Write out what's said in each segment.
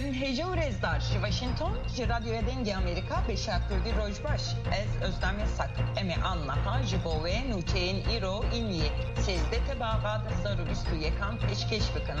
Erin Hece u Rezdar ji Washington ji Radyoya Dengê Amerîka bêşakurdî rojbaş. Ez Özlem Yasak. Em ê aniha ji bo wê nûçeyên îro îniyê 13 Tebaqa 2021 pêşkêş bikin.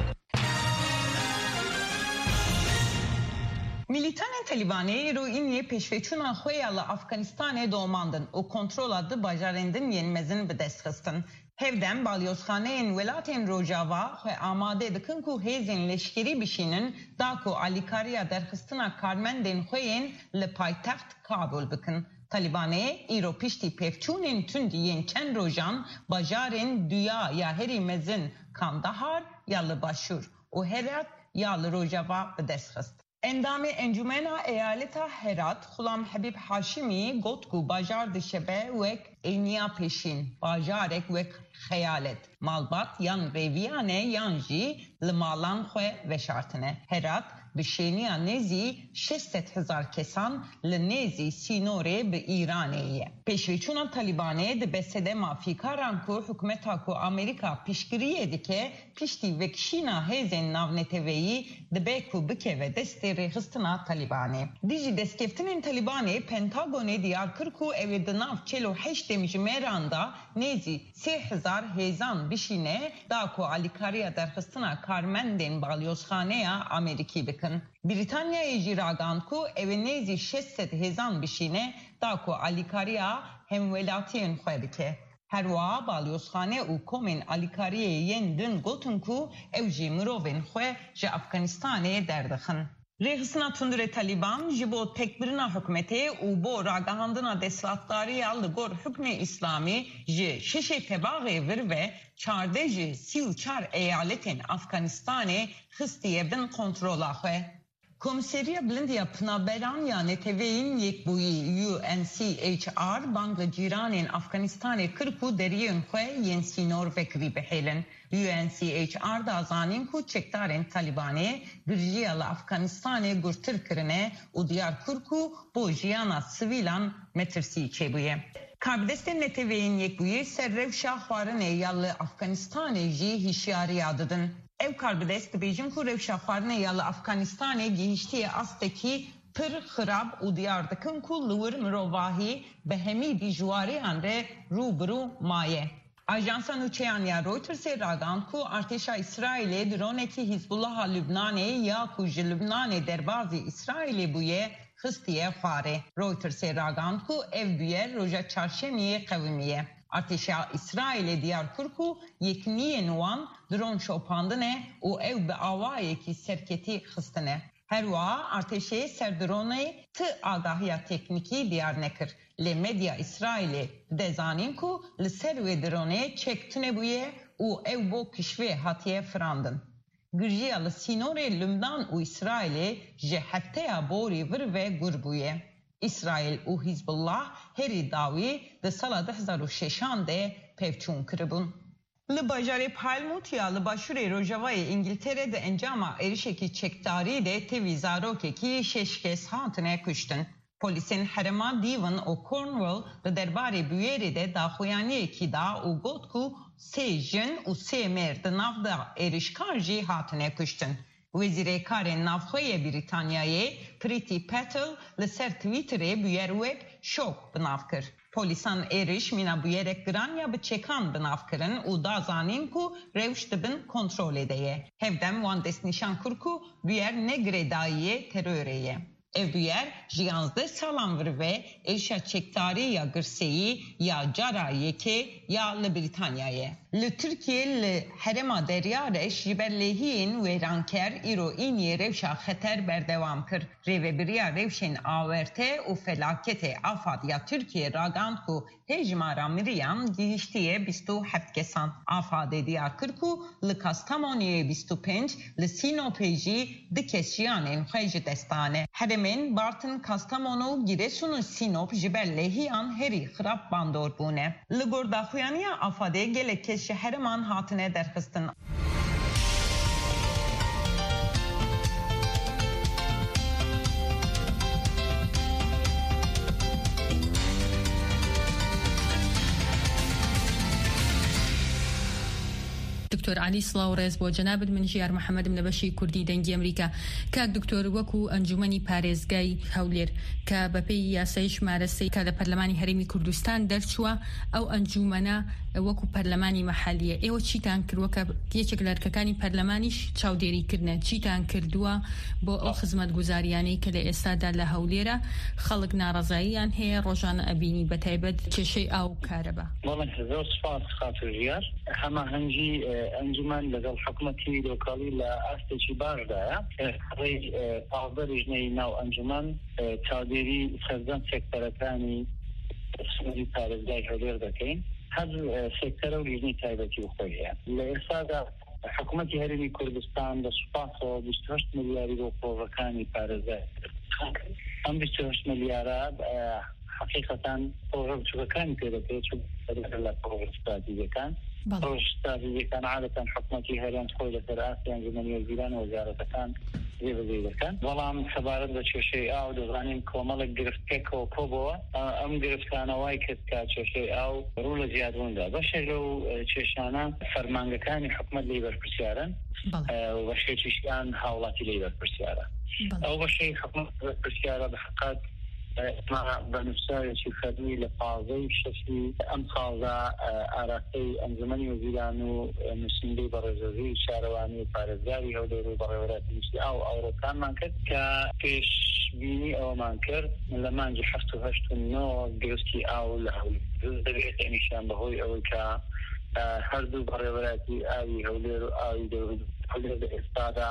Militanên Talibanê îro îniyê pêşveçûna xwe ya li Afganistanê domandin û kontrola di bajarên yên mezin bi dest xistin. Hevdem balyozxaneyên welatên Rojava xwe amade dikin ku hêzên leşkerî bişînin da ku alîkariya derxistina karmendên xwe yên li paytext Kabul bikin. Talibanê îro piştî pevçûnên tund yên çend rojan bajarên Duya ya herî mezin Kandahar ya li Başûr û Herat ya li Rojava bi dest xist. Endamê Encûmena Eyaleta Herat Xulam Hebîb Haşimî got ku bajar dişebe wek êniya pêşîn, bajarek wek xeyalet, malbat yan rêviyane yan jî li malan xwe veşartine. Herat bi şêniya nêzî 600,000 kesan li nêzî sînorê bi Îranê ye. Pêşveçûna Talibanê di besedema fîkaran ku hikûmeta ku Amerîka piştgiriyê dike piştî vekişîna hêzên navneteweyî dibe ku bikeve destê rêxistina Talibanê. Dijî destkeftinin Talibanê Pentagonê diyar kir ku ew ê di nav 48 ji mêran da nêzî 3,000 hêzan bişîne da ku alîkariya derxistina karmendên balyozxaneya Amerîkî bikin. Britanyayê jî ragand ku ew ê nêzî 600 hêzan bişîne da ku alîkariya hemwelatiyên xwe bike. Her wiha balyozxane û komên alîkariyê yên din gotin ku ew jî mirovên xwe ji Afganistanê derdixin. Rêxistina tundurê Taliban ji bo tekbirina hikûmetê û bo ragahandina desthilatdariya li gor hukmê İslamî ji 6 Tebaxê vir ve 14 ji 34 eyaletên Afganistanê xistiye bin kontrola xwe. Komiseriya Bilindiya Pınaberan ya Neteweyên Yekbûyî UNCHR bang li cîranên Afganistanê kir ku deriyên xwe yên sînor vekirî bihêlin. UNCHR da zanîn ku çekdarên Talibanê girjiya li Afganistanê gurtir kirine û diyar kir ku bo jiyana sivîlan metirsî çêbûye. Karbidestên Neteweyên Yekbûyî ser rewşa xwarinê ya li Afganistanê jî hişyariya didin. Ev karbidest dibêjin ku rewşa xwarinê ya li Afganistanê gihîştiye astekî pir xirab û diyar dikin ku li wir mirovahî bi hemî dijwariyan re rûbirû maye. Ajansa nûçeyan ya Reutersê ragand ku artêşa İsraîlê dronekî Hizbullaha Lübnanê ya ku ji Lübnanê derbazî İsraîlê bûye xistiye xwarê. Reutersê ragand ku ev bûye roja çarşemiyê qewimiye. Artêşa İsraîlê diyar kir ku yekniyên wan dron şopandine û ew bi awayekî serketî xistine. Her wiha artêşê ser dronê ti agahiya teknîkî diyar nekir. Lê medya İsraîlê de zanîn ku li ser wê dronê çek tune bûye û ew bo kişvê hatiye firandin. Girjiya li sînorê Lübnan û İsraîlê ji hefteya borî vir ve gur bûye. İsrail û Hizbullah herî dawî di sala 2006 de pevçûn kiribûn. Li bajarê Palmut ya li başûrê Rojavayê İngiltere de encama êrişekî çekdarî de tevî zarokekî 6 kes hatine kuştin. Polisên herema Devon û Cornwall li derbarê bûyerê de daxuyaniyekî da û got ku 3 jin û 3 mêr di nav da êrişkar jî hatine kuştin. Wezîrêkarên Navxweyê Brîtanyayê Priti Patel li ser Twitterê bûyer wek şok bi nav kir. Polisan êriş mîna bûyerek giran ya bi çekan bi nav kirin û da zanîn ku rewş dibin kontrolê de ye. Hevdem wan destnîşan kir ku bûyer ne girêdayiyê terorê ye. Ev bûyer ji 11 salan vir ve êrişa çekdarî ya girseyî ya cara yekê ya li Brîtanyayê. Li Tirkiye li herema Derya Reş ji ber lêhiyên wêranker îro îniyê rewşa xeter berdewam kir. Rêvebiriya rewşên awerte û felaketê Afad ya Tirkiye ragand ku hejmara miriyan gihîştiye 27 kesan. Afadê diyar kir ku li Kastamonu'yê 25, li Sinopê jî 2 kes jiyanên xwe ji destane. Heremên Bartın, Kastamonu, Giresun û Sinop ji ber lêhiyan herî xirab bandor bûne. Li gor daxuyaniya Afadê gelek kes ji hereman hatine derxistin. دکتۆر علی سڵاوڕێز بۆ جەنابەت من ژیار محەممەد نەبەشی کوردی دەنگی ئەمریکا. کاک دکتۆر وەکو ئەنجومەنی پارێزگای هەولێر کە بەپێی یاسای ژمارە 3 کە لە پەرلەمانی هەرێمی کوردستان دەرچووە ئەو ئەنجومەنە وەکو پەرلەمانی مەحەلیە ئێوە چیتان کردووە کە یەکێک لە ئەرکەکانی پەرلەمانیش چاودێریکردنە چیتان کردووە بۆ ئەو خزمەتگوزاریانەی کە لە ئێستادا لە هەولێرە خەڵک ناڕەزاییان هەیە ڕۆژانە ئەبینی بەتایبەت کێشەی ئاو کارەبا؟ وڵێن زۆر سپاس خاتر ژیار هەماهەنگی ئەنجومەن لەگەڵ حکوومەتی لۆکاڵی لە ئاستێکی باشدایە ڕێی پاڵدەریژنەی ناو ئەنجومەن چاودێری سەردەم سێکتەرەکانی سنووری پارێزگای هەولێر دەکەین هەر سێکتەرە و لیژنەی تایبەتی و خۆی هەیە. لە ئێستادا حکوومەتی هەرێمی کوردستان لە سوپاسەوە 28 ملیاری بۆ پرۆژەکانی پارێزگای ئەم 28 ملیارە حقیقەتان پرۆژە بچووکەکانی پێ دەکرێت چون لە پرۆژە استراتیژیەکان پرۆژە استراتیژیەکان عادەتەن حکوومەتی هەرێم خۆی لەسەر ئاستی ئەنجومەنی وەزیران و وەزارەتەکان جێبەجێ دەکەن. بەڵام سەبارەت بە کێشەی ئاو دەزانین کۆمەڵێک گرفتێکەوە کۆبەوە ئەم گرفتانە وای کرد کە کێشەی ئاو ڕوو لە زیادبووندا بەشێک لەو کێشانە فەرمانگەکانی حکوومەت لێی بەرپرسیارن بەشێکیشیان هاوڵاتی لێی بەرپرسیارە. ئەو بەشەی حکوومەت بەرپرسیارە بەحقات بەنووسایەکی فەرمی لە پازەی شەشی ئەم ساڵدا ئاراستەی ئەنجومەنی وەزیران و نووسینگەی بەڕێوەبردنی شارەوانی و پارێزگاری هەولێر و بەڕێوەبردنی ئاوڕۆکانمان کرد کە پێشبینی ئەوەمان کرد لە مانگی 7 و 8 و 9 گرفتی ئاو لە هەولێر دەبێت نیشان بەهۆی ئەوەی کە هەردوو بەڕێوەبردنی ئاوی هەولێر و ئاوی هەولێر لە ئێستادا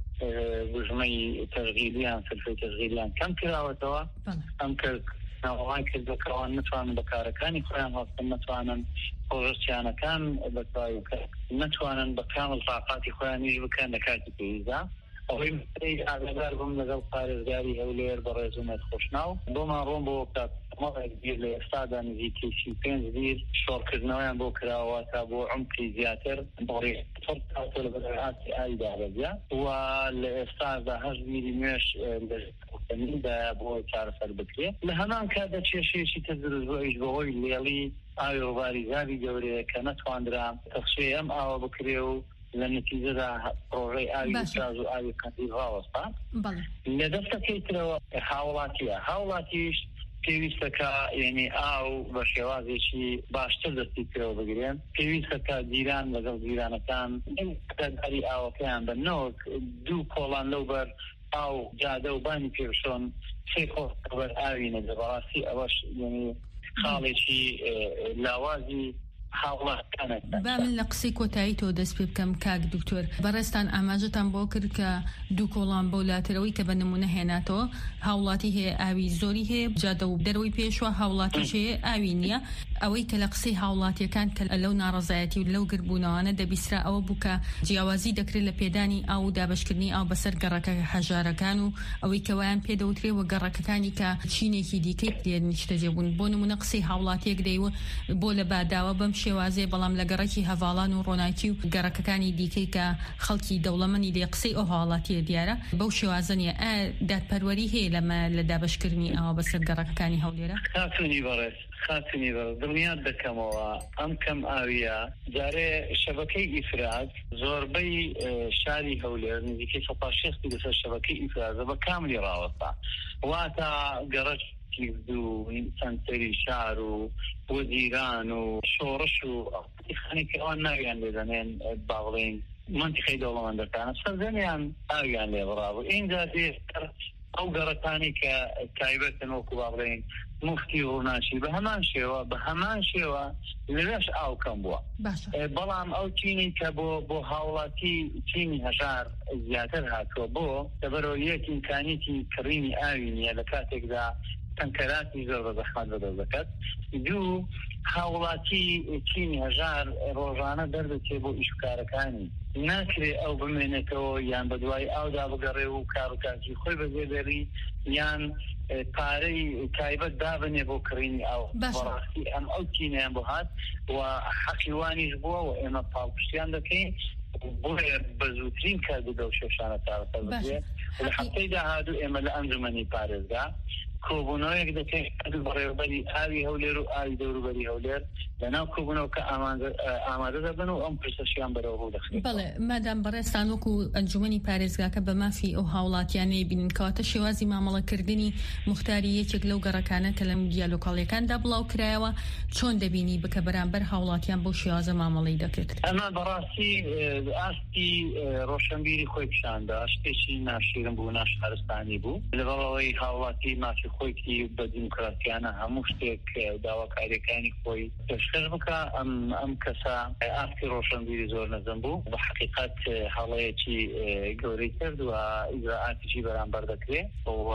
بژمەی تەشغیلیان سلفەی تەشغیلیان کەم کراوەتەوە ئەم کردنەوەی کردەکەوان نتوانن بەکارەکانی خۆیان هەڵسن نتوانن پرۆژەسیانەکان بەتەواوی بکەن نتوانن بە کامل تاقاتی خۆیانیش بکەن لە کاتی پێویستدا. ئەوەی ئاگادار بووم لەگەڵ پارێزگاری هەولێر بە ڕێزومەت خۆشناو بۆمان ڕۆم بۆ کاتمەڵێک بیر لە ئێستادا نزیکەی 35 بیر شۆڕکردنەوەیان بۆ کراوە تا بۆ عمقی زیاتر بۆڕێ لە بەدەرهاتی ئاویدا بەبیا و لە ئێستادا 8 بیری نوێش لەدا بۆ چارەسەر بکرێت. لە هەمان کاتدا کێشەیەکی تر دروست بووە ئیش بەهۆی لێڵی ئاوی ڕووباری زاوی گەورەیە کە نەتواندرا تەخشەی ئەم ئاوە بکرێ و لە نتیجەدا پرۆژەی ئاوی ساز و ئاوی قەندیل ڕاوەستا لە دەستەکەی ترەوە هاوڵاتیش پێویستەکە یعنی ئاو بە شێوازێکی باشتر دەستی کرەوە بگرێن پێویستەکە دیران لەگەڵ دیرانەکان داری ئاوەکەیان بنەوە 2 کۆڵان لەو بەر ئاو جادە و بانی پێشۆن 3 کۆڵ ئاوی نەدە بەڕاستی ئەوەش یعنی خاڵێکی لاوازی با من لە قسەی کۆتایی تۆ دەست پێ بکەم کاک دکتۆر بەڕێستان ئاماژەتان بۆ کرد کە 2 کۆڵان بەولاترەوەی کە بە نمونە هێناتەوە هاوڵاتی هەیە ئاوی زۆری هەیە جادە و دەرەوەی پێشوە هاوڵاتیش هەیە ئاوی نییە ئەوەی کە لە قسەی هاوڵاتیەکان کە لەو ناڕەزایەتی و لەو گربوونەوانە دەبیسترا ئەوە بوو کە جیاوازی دەکرێت لە پێدانی ئاو و دابشکردنی ئاو بەسەر گەڕەکە هەژارەکان و ئەوەی کەوایان پێدەوترێ و گەڕەکەکانی کە چینێکی دیکەی نیشتەجێبوون بۆ نمونە قسەی هاوڵاتیەک دەیوە بۆ لە باداوە بەم شێوازێ بەڵام لە گەڕەکی هەڤاڵان و ڕۆناکی و گەڕەکەکانی دیکەی کە خەڵکی دەوڵەمەنی لێ قسەی ئەو هاوڵاتیە دیارە بەو شێوازنیە دادپەروەری هەیە لەمە لە دابشکردنی ئەوە بەسەر گەڕەکەکانی هەولێرە خاتونی بەڕێز دڵنیات دەکەمەوە ئەم کەم ئاویە جارێ شەبەکەی ئیفراد زۆربەی شاری هەولێر نزیکەی 160 لەسەر شەبەکەی ئیفرازە بە کاملی ڕاوەستا واتە گەڕەک و سنتری شار و وەزیران و شۆڕش و خانێکی ئەوان ناویان لێدەنێن باڵێن منتیقەی دەوڵەمەندەکانە سەردەمیان ئاویان لێ بڕاوە اینجا دێستر ئەو گەڕەکانی کە تایبەتن وەکو باڵێن مفتی ڕووناچی بە هەمان شێوە لەوێش ئاو کەم بووە بەڵام ئەو چینی کە بۆ هاوڵاتی چینی هەژار زیاتر هاتووە بۆ لەبەرەوە یەک ئیمکانیەتی کڕینی ئاوی نییە لە کاتێکدا تەنکەراتی زۆر بە زەحمەت بەدەست دەکات. 2 هاوڵاتی چینی هەژار ڕۆژانە دەردەچێت بۆ ئیشکارەکانی ناکرێ ئەو بمێنێتەوە یان بە دوای ئاودا بگەڕێ و کاروکاسی خۆی بەجێبێری یان پارەی تایبەت دابنێ بۆ کڕینی ئاو بەڕاستی ئەم ئەو چینیان بۆ هات و حەقیوانیش بووە و ئێمە پاڵپشتیان دەکەین بۆیە بە زووترین کار بدە و شێشانە چارەسەر بکرێت لە هەفتەی داهاتوو ئێمە لە ئەنجومەنی پارێزگا کۆبوونەوەیەک دەکەین بەڕێوەبەری ئاوی هەولێر و ئاوی دەوروبەری هەولێر لەناو کۆبوونەوە کە ئامادە دەبن و ئەم پرسەشیان بەرەو ڕوو دەخرێت. بەڵێ مادام بەڕێستان وەکو ئەنجومەنی پارێزگاکە بە مافی ئەو هاوڵاتیانەی بینن کەواتە شێوازی مامەڵەکردنی موختاری یەکێک لەو گەڕەکانە کە لە میدیا لۆکاڵیەکاندا بڵاو کرایەوە چۆن دەبینی بکە بەرامبەر هاوڵاتیان بۆ شێوازە مامەڵەی دەکرد؟ ئەمە بەڕاستی ئاستی ڕۆشنبیری خۆی پیشاندا شتێکی ناشیرن بوو ناشارستانی بوو لەبەرەوەی هاوڵاتی مافی خۆیکی بە دیموکراسیانە هەموو شتێک داواکاریەکانی خۆی پێشکەش بکە ئەم کەسە ئاستی ڕۆشنبیری زۆر نەزم بوو بە حقیقت هەڵەیەکی گەورەی کرد و ئیجراعاتیشی بەرامبەر دەکرێت و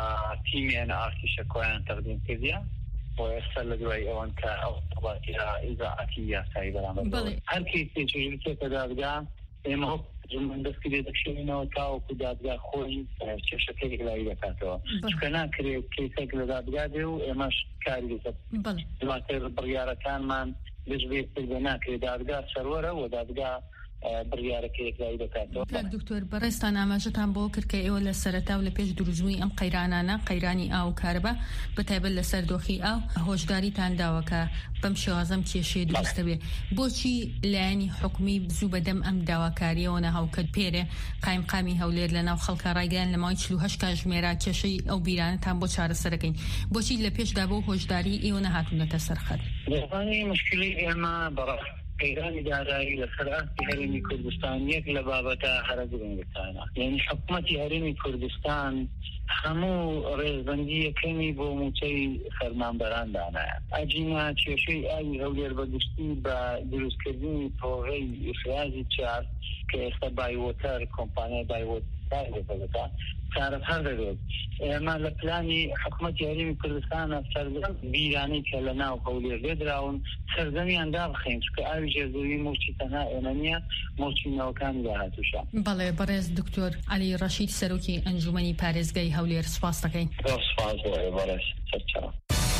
تیمیان ئاستی شەکۆیان تەقدیم کردیە وەسەر لە دوای ئەوەن کە ئەو وڵاتی ئیجراعاتی یاسایی بەرامبەر هەر کەیسێکی کێتە دادگا ئێمە من دەستی لێ دەکشێنینەوە تاوەکو دادگا خۆی کێشەکەی لای دەکاتەوە چکە ناکرێت کەیسێک لە دادگا دێ و ئێمەش کاری دەکات دواتر بڕیارەکانمان دەژبێت پێ ناکرێت دادگا سەرۆرە و دادگا بڕیارەکەیەک لای دەکاتەوە. دکتۆر بەڕێستان ئاماژەتان بۆ کرد کە ئێوە لە سەرەتا و لە پێش دروستبوونی ئەم قەیرانانە قەیرانی ئاو کارەبە بەتایبەت لەسەر دۆخی ئاو هۆشداریتان داوە کە بەم شێوازەم کێشەیە دروستە بێ بۆچی لایەنی حکومی بزوو بەدەم ئەم داواکاریەوە نەهاوکەت پێرێ قایمقامی هەولێر لەناو خەڵکە ڕایگەیان لە ماوەی 48 کاتژمێرە کێشەی ئەو بیرانەتان بۆ چارەسەرەکەین بۆچی لە پێشدا بۆ هۆشداری ئێوە نەهاتوونەتە سەرخەت؟ مشکلی ئێمە بەڕاست قەیرانی دارایی لەسەر ئاستی هەرێمی کوردستان یەک لە بابەتە هەرە گرنگتانە یعنی حکوومەتی هەرێمی کوردستان هەموو ڕێزبەندی یەکەمی بۆ موچەی فەرمانبەران دانایە ئەجینا کێشەی ئاوی هەولێر بەگشتی بە دروستکردنی پرۆژەی ئیفرازی چار کە ئێستا بایوۆتەر کۆمپانیای بایوۆتەر دەبێتە کارە هەر دەبێت ئێمە لە پلانی حکوومەتی هەرێمی کوردستانە سەردەم بیرانەی کە لە ناو هەولێر لێدراون سەردەمیان دابخەین چکە ئاوی ژێردەوی موچی تەنها ئێمە نییە موچی ناوەکانی داهاتووشە. بەڵێ بەڕێز دکتۆر عەلی ڕەشید سەرۆکی ئەنجومەنی پارێزگای هەولێر سوپاس دەکەین. سوپاس بۆ بەڕێز سەرچاو.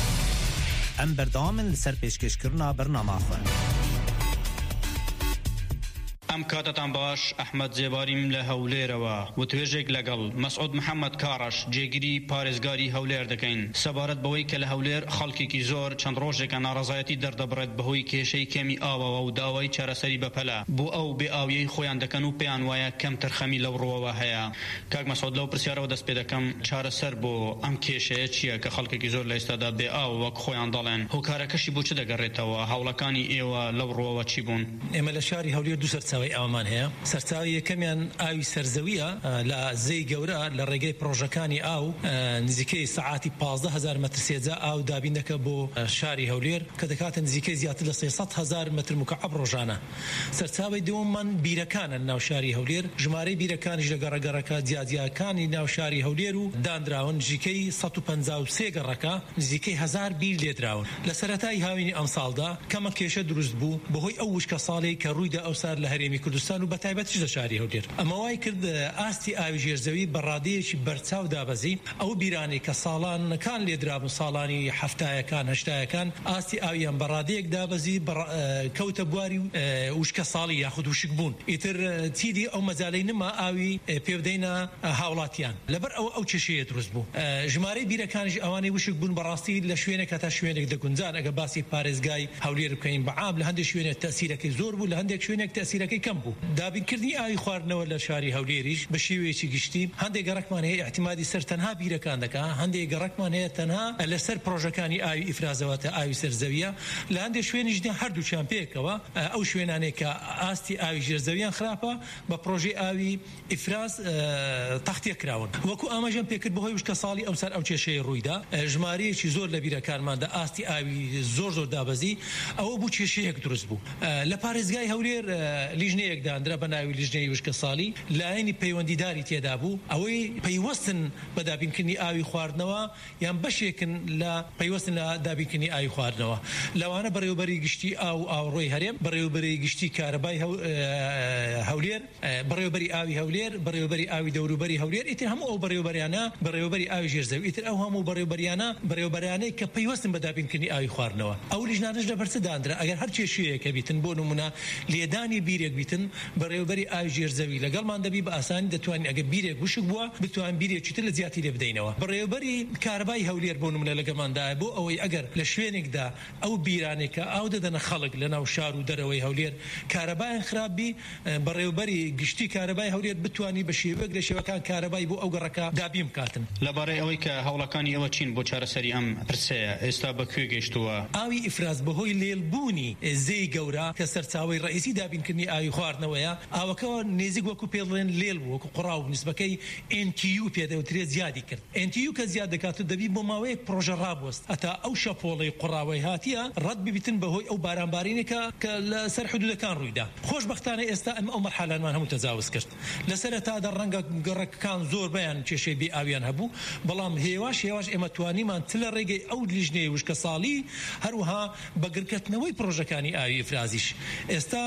ئەم بەردەوامن لەسەر پێشکەشکردنا بەرنامەخۆن. ئەم کاتتان باش ئەحمەد جێباریم لە هەولێرەوە و توێژێک لەگەڵ مەسعود محەممەد کاڕەش جێگیری پارێزگاری هەولێر دەکەین سەبارەت بەوەی کە لە هەولێر خەڵکێکی زۆر چەند ڕۆژێکە ناڕەزایەتی دەردەبڕێت بەهۆی کێشەی کەمی ئاوەوە و داوای چارەسەری بەپەلا بۆ ئەو بێ ئاویەی خۆیان دەکەن و پێیان وایە کەم تەرخەمی لەو ڕۆوە هەیە. کاک مەسعود لەو پرسیارەوە دەست پێ دەکەم چارەسەر بۆ ئەم کێشەیە چییە کە خەڵکێکی زۆر لە ئێستادا بێ ئاو وەک خۆیان دەڵێن هۆکارەکەشی بۆ چ دەگەڕێتەوە هاوڵەکانی ئێوە لەو ڕۆوە چی بوون؟ ئێمە لە شاری هەولێر دوو سەرچاوی ئەومان هەیە سەرچاوی یەکەمیان ئاوی سەرزەویە لە زەی گەورە لە ڕێگەی پرۆژەکانی ئاو نزیکەی سەعاتی 15,000 مەتر سێجا ئاو دابین دەکە بۆ شاری هەولێر کە دەکاتە نزیکەی زیاتر لە 300,000 مەتر مکعب ڕۆژانە. سەرچاوی دووەممان بیرەکانە ناو شاری هەولێر ژمارەی بیرەکانیش لە گەڕەگەڕەکە جیاجیاکانی ناو شاری هەولێر و دانراون نزیکەی 153 گەڕەکە نزیکەی 1000 بیر لێدراون. لە سەرەتای هاوینی ئەم ساڵدا کەمە کێشە دروست بوو بەهۆی ئەو وشکە ساڵی کە ڕوویدا ئەو سار لە هەرێمی کوردستان و بەتایبەت لە شاری هەولێر ئەمە وای کرد ئاستی ئاوی ژێرزەوی بە ڕادەیەکی بەرچاو دابەزی ئەو بیرانی کە ساڵانەکان لێدرابوون ساڵانی هەفتایەکان هەشتایەکان ئاستی ئاویان بە ڕادەیەک دابەزی کەوتە بواری وشکە ساڵی یاخود وشک بوون ئیتر چیدی ئەو مەجالەی نما ئاوی پێودەینە هاوڵاتیان لەبەر ئەو کێشەیە دروست بوو. ژمارەی بیرەکانیش ئەوانەی وشک بوون بەڕاستی لە شوێنێک تا شوێنێک دەگونجان ئەگە باسی پارێزگای هەولێر بکەین بەعام لە هەندێک شوێنێک تەسیرەکەی زۆر بوو لە هەندێک شوێنێک تەسیرەکەی کەم بوو. دابینکردنی ئاوی خواردنەوە لە شاری هەولێریش بە شێوەیەکی گشتی هەندێک گەڕەکمان هەیە احتیمادی سەر تەنها بیرەکان دەکا هەندێک گەڕەکمان هەیە تەنها لەسەر پرۆژەکانی ئاوی ئیفرازەوەتە ئاوی سەرزەویە لە هەندێک شوێنیش هەردووچیان پێکەوە ئەو شوێنانێک کە ئاستی ئاوی ژێرزەویان خراپە بە پرۆژەی ئاوی ئیفراز تەختیە کراون وەکو ئاماژەم پێکرد بەهۆی وشکە ساڵی ئەمسەر ئەو کێشەیە ڕوویدا ژمارەیەکی زۆر لە بیرەکانماندا ئاستی ئاوی زۆر دابەزی ئەوە بوو کێشەیەک دروست بوو. لە پارێزگای هەولێر لیژنەیەک دانرا بە ناوی لیژنەی وشکە ساڵی لایەنی پەیوەندیداری تێدا بوو ئەوەی پەیوەستن بە دابینکردنی ئاوی خواردنەوە یان بەشێکن لە پەیوەستن لە دابینکردنی ئاوی خواردنەوە لەوانە بەڕێوەبەری گشتی ئاوڕۆی هەرێم بەڕێوەبەری گشتی کارەبای هەولێر بەڕێوەبەری ئاوی هەولێر بەڕێوەبەری ئاوی دەوروبەری هەولێر ئیتر هەموو ئەو بەڕێوەبەریانە بەڕێوەبەری ئاوی ژێرزەوی ئیتر ئەو هەموو بەڕێوەبەریانەی کە پەیوەستن بە دابینکردنی ئاوی خواردنەوە ئەو لیژنانەش لەبەرچە دانرا ئەگەر هەر کێشەیەکە بیتن بۆ نمونە لێدانی بیرێک بیتن بەڕێوەبەری ئاوی ژێرزەوی لەگەڵمان دەبی بە ئاسانی دەتوانین ئەگە بیرێک وشک بووە بتوان بیرێکی تر لە زیاتی لێ بدەینەوە بەڕێوەبەری کاربای هەولێر بۆ نمونە لەگەڵماندایە بۆ ئەوەی ئەگەر لە شوێنێکدا ئەو بیرانێکە ئاو دەدەنە خەڵک لە ناو شار و دەرەوەی هەولێر کارەبایان خراپبی بەڕێوەبەری گشتی کارەبای هەولێر بتوانی بە شێوەیەک لە شێوەکان کارەبای بۆ ئەو گەڕەکە دابی بکاتن لەبارەی ئەوەی کە هەوڵەکانی ئەوە چین بۆ چارەسەری ئەم پرسەیە ئێستا بەکوێ گەیشتووە ئاوی ئیفراز بەهۆی لێلبوونی زەی گەورە کە سەرچاوەی ڕئیسی دابینکردنی ئاوی خواردنەوەیە ئاوەکەەوە نێزیک وەکو پێڵێن لێل بوو وەکو قوڕاو نسبەکەی NTU پێدەوترێ زیادی کرد NTU کە زیاد دەکات و دەبی بۆ ماوەیەک پرۆژە ڕابوەست ئەتا ئەو شەپۆڵەی قوڕاوی هاتیە ڕەت ببیتن بەهۆی ئەو بارانبارینێکە کە لە سەر حدودەکان ڕوویدا خۆشبەختانە ئێستا ئەو مەرحەلانمان هەموو تەجاوز کرد لە سەرەتادا ڕەنگە گەڕەکان زۆر بەیان کێشەی بێ ئاویان هەبوو بەڵام هێواش ئێمە توانیمان چ لە ڕێگەی ئەو لیژنەی وشکە ساڵی هەروەها بەگرکردنەوەی پرۆژەکانی ئاوی ئیفرازیش ئێستا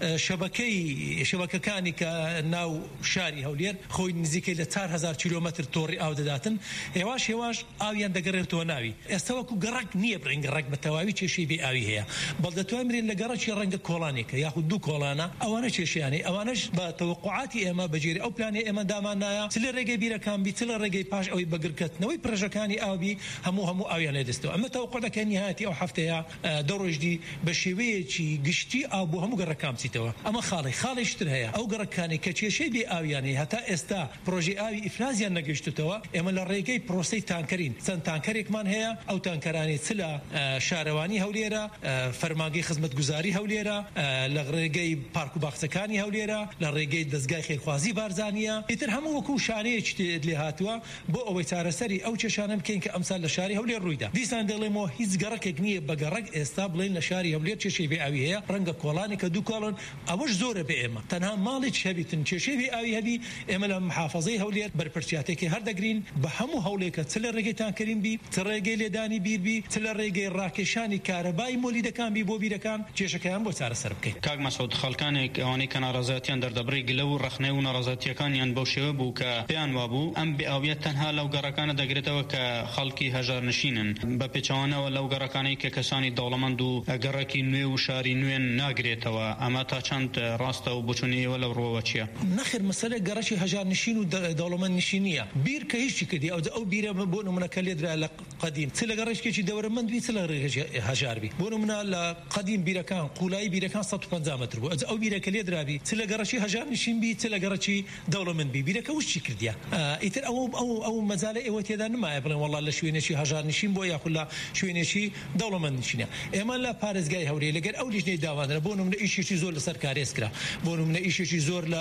شەبەکەکانی کە ناو شاری هەولێر خۆی نزیکەی لە 4000 کیلۆمەتر تۆڕی ئاو دەداتن هێواش ئاویان دەگەڕێتەوە ناوی ئێستا وەکو گەڕک نییە بڕین گەڕک بە تەواوی کێشەی بێ ئاوی هەیە بەڵ دەتوانین برین لە گەڕەکی ڕەنگە کۆڵانێکە یاخود دوو کۆڵانە ئەوانە کێشیانی ئەوانەش بە تەوقعاتی ئێمە بەجێری ئەو پلانی ئێمە دامانایە چ لە ڕێگەی بیرەکان بی چ لە ڕێگەی پاش ئەوەی بەگرکردنەوەی پرۆژەکانی ئاوی هەموو ئاویان لێدەستەوە ئەمە تەوقع دەکەن نهایەتی ئەو هەفتەیە دەڕۆژدی بە شێوەیەکی گشتی ئاو بۆ هەموو گەڕەکان بچیتەوە ئەمە خاڵیشتر هەیە ئەو گەڕەکانی کە کێشەی بێ ئاویانی هەتا ئێستا پرۆژەی ئاوی ئیفرازیان نەگەیشتوتەوە ئێمە لە ڕێگەی پرۆسەی تانکەرین چەند تانکەرێکمان هەیە ئەو تانکەرانی چ لە شارەوانی هەولێرە فەرمانگەی خزمەتگوزاری هەولێرە لە ڕێگەی پارک و باخچەکانی هەولێرە لە ڕێگەی دەستگای خێرخوازی بارزانیە ئیتر هەموو وەکو شانەیەکی لێ هاتووە بۆ ئەوەی چارەسەری ئەو کێشانە بکەین کە ئەمسال لە شاری هەولێر ڕوویدا دیسان دەڵێمەوە هیچ گەڕەکێک نییە بە گەڕەک ئێستا بڵێن لە شاری هەولێر کێشەی بێ ئاوی هەیە ڕەنگە کۆڵانی کە دوو کۆڵن ئەوەش زۆرە بێ ئێمە تەنها ماڵێک هەبیتن کێشەی بێ ئاوی هەبی ئێمە لە محافەزەی هەولێر بەرپرسیاتێکی هەردەگرین بە هەموو هەولێکە چ لە ڕێگەی تانکەرین بی چ ڕێگەی لێدانی بیربی چ لە ڕێگەی ڕاکێشانی کارەبای مۆلیدەکان بی بۆ بیرەکان کێشەکەیان بۆ چارەسەر بکەین کاک مەسعود خەڵکانێک ئەوانەی کە ناڕەزایەتیان دەردەبڕی گلە و ڕەخنەی و ناڕەزایەتیەکانیان بەو شێوە بوو کە پێیان وابوو ئەم بێئاویەت تەنها لەو گەڕەکانە دەگرێتەوە کە خەڵکی هەژار نشینن بە پێچەوانەوە لەو گەڕەکانەی کە کەسانی دەوڵەمەند و گەڕێکی نوێ و شاری نوێن ناگرێتەوە ئەمە تا چەند ڕاستە و بچوونیەوە لەو ڕۆوە چییە نەخێر مەسەلە گەڕەکی هەژار نشین و دەوڵەمەند نشینیە بیر کە هیچی کردی ئەو بیرە بۆ نمونەکە لێدرا لە قەدیم چ لە گەڕێکێکی دەوەرەمەند بی چ لە ڕێگەی هەژار بی بۆ نمونە لە قەدیم بیرەکان قوڵایی بیرەکان 150 متر بوو ئەو بیرەکە لێدرابی چ لە گەڕەکی هەژار نشین بی چ لە گەڕەکی دەوڵەمەند بی بیرەکە وشی کردیا ئیتر ئەو مەزالە ئێوە تێدا نمایە بڵێن وەڵا لە شوێنێکی هەژار نشین بۆ یاخود لە شوێنێکی دەوڵەمەند نشینە ئێمە لە پارێزگای هەولێر لەگەر ئەو لیژنەی داوانرا بۆ نمونە ئیشێکی زۆر لەسەر کارێز کرا بۆ نمونە ئیشێکی زۆر لە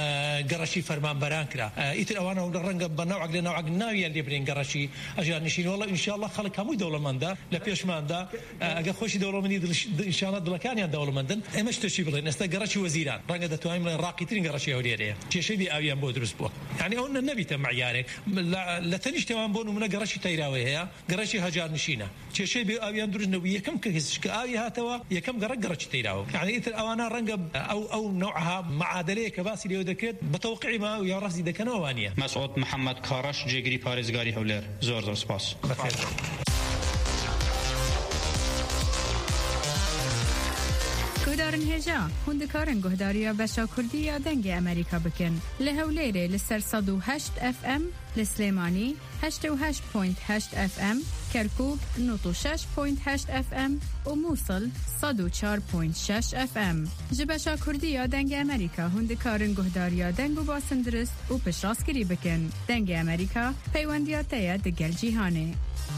گەڕەشی فەرمانبەران کرا ئیتر ئەوانە ڕەنگە بە ناوعک لە ناوعک ناویان لێ برێن گەڕەشی هەژار نشین وەڵا ئینشاءالله خەڵک هەمووی دەوڵەمەندە لە پێشماندا ئەگە خۆشی دەوڵەمەندی ئینشاءالله دڵەکانیان دەوڵەمەندن ئێمە شتێکی بڵێن ئێستا گەڕەکی وەزیران ڕەنگە دەتوانین بڵێن ڕاقیترین گەڕەشی هەولێرەیە کێشەی بێ ئاویان بۆ دروست بووە یعنی ئەو نەبیتە معیارێک لە تەنیشتەوان بۆ نمونە گەڕەشی تەیراوی هەیە گەڕەشی هەژار نشینە کێشەی بێ ئاویان دروست نەبوو یەکەم کە ئاوی هاتەوە یەکەم گەڕەکی تەیراوە یعنی ئیتر ئەوانە ڕەنگە ئەو نوعها معادلەیە کە باسی لێو دەکرێت بە تەوقیعی ما و یا ڕاستی دەکەنەوە وانییە مەسعود محەممەد کاڕەش جێگری پارێزگاری هەولێر زۆر سپاس گهدارن هێژا هوندکارن گهداریە بەشا کوردی یا دەنگی ئەمریکا بکەن لە هەولێرێ لەسەر 108 FM لە سلێمانی 88.8 FM کەرکوک 96.8 FM و مووسڵ 104.6 FM ji بەشا کوردی یا دەنگی ئەمریکا هوندکارن گهداریە دەنگ و باسندرست و پشتڕاستگیری بکەن دەنگی ئەمریکا پەیوەندیاتەیە دەگەل جیهانێ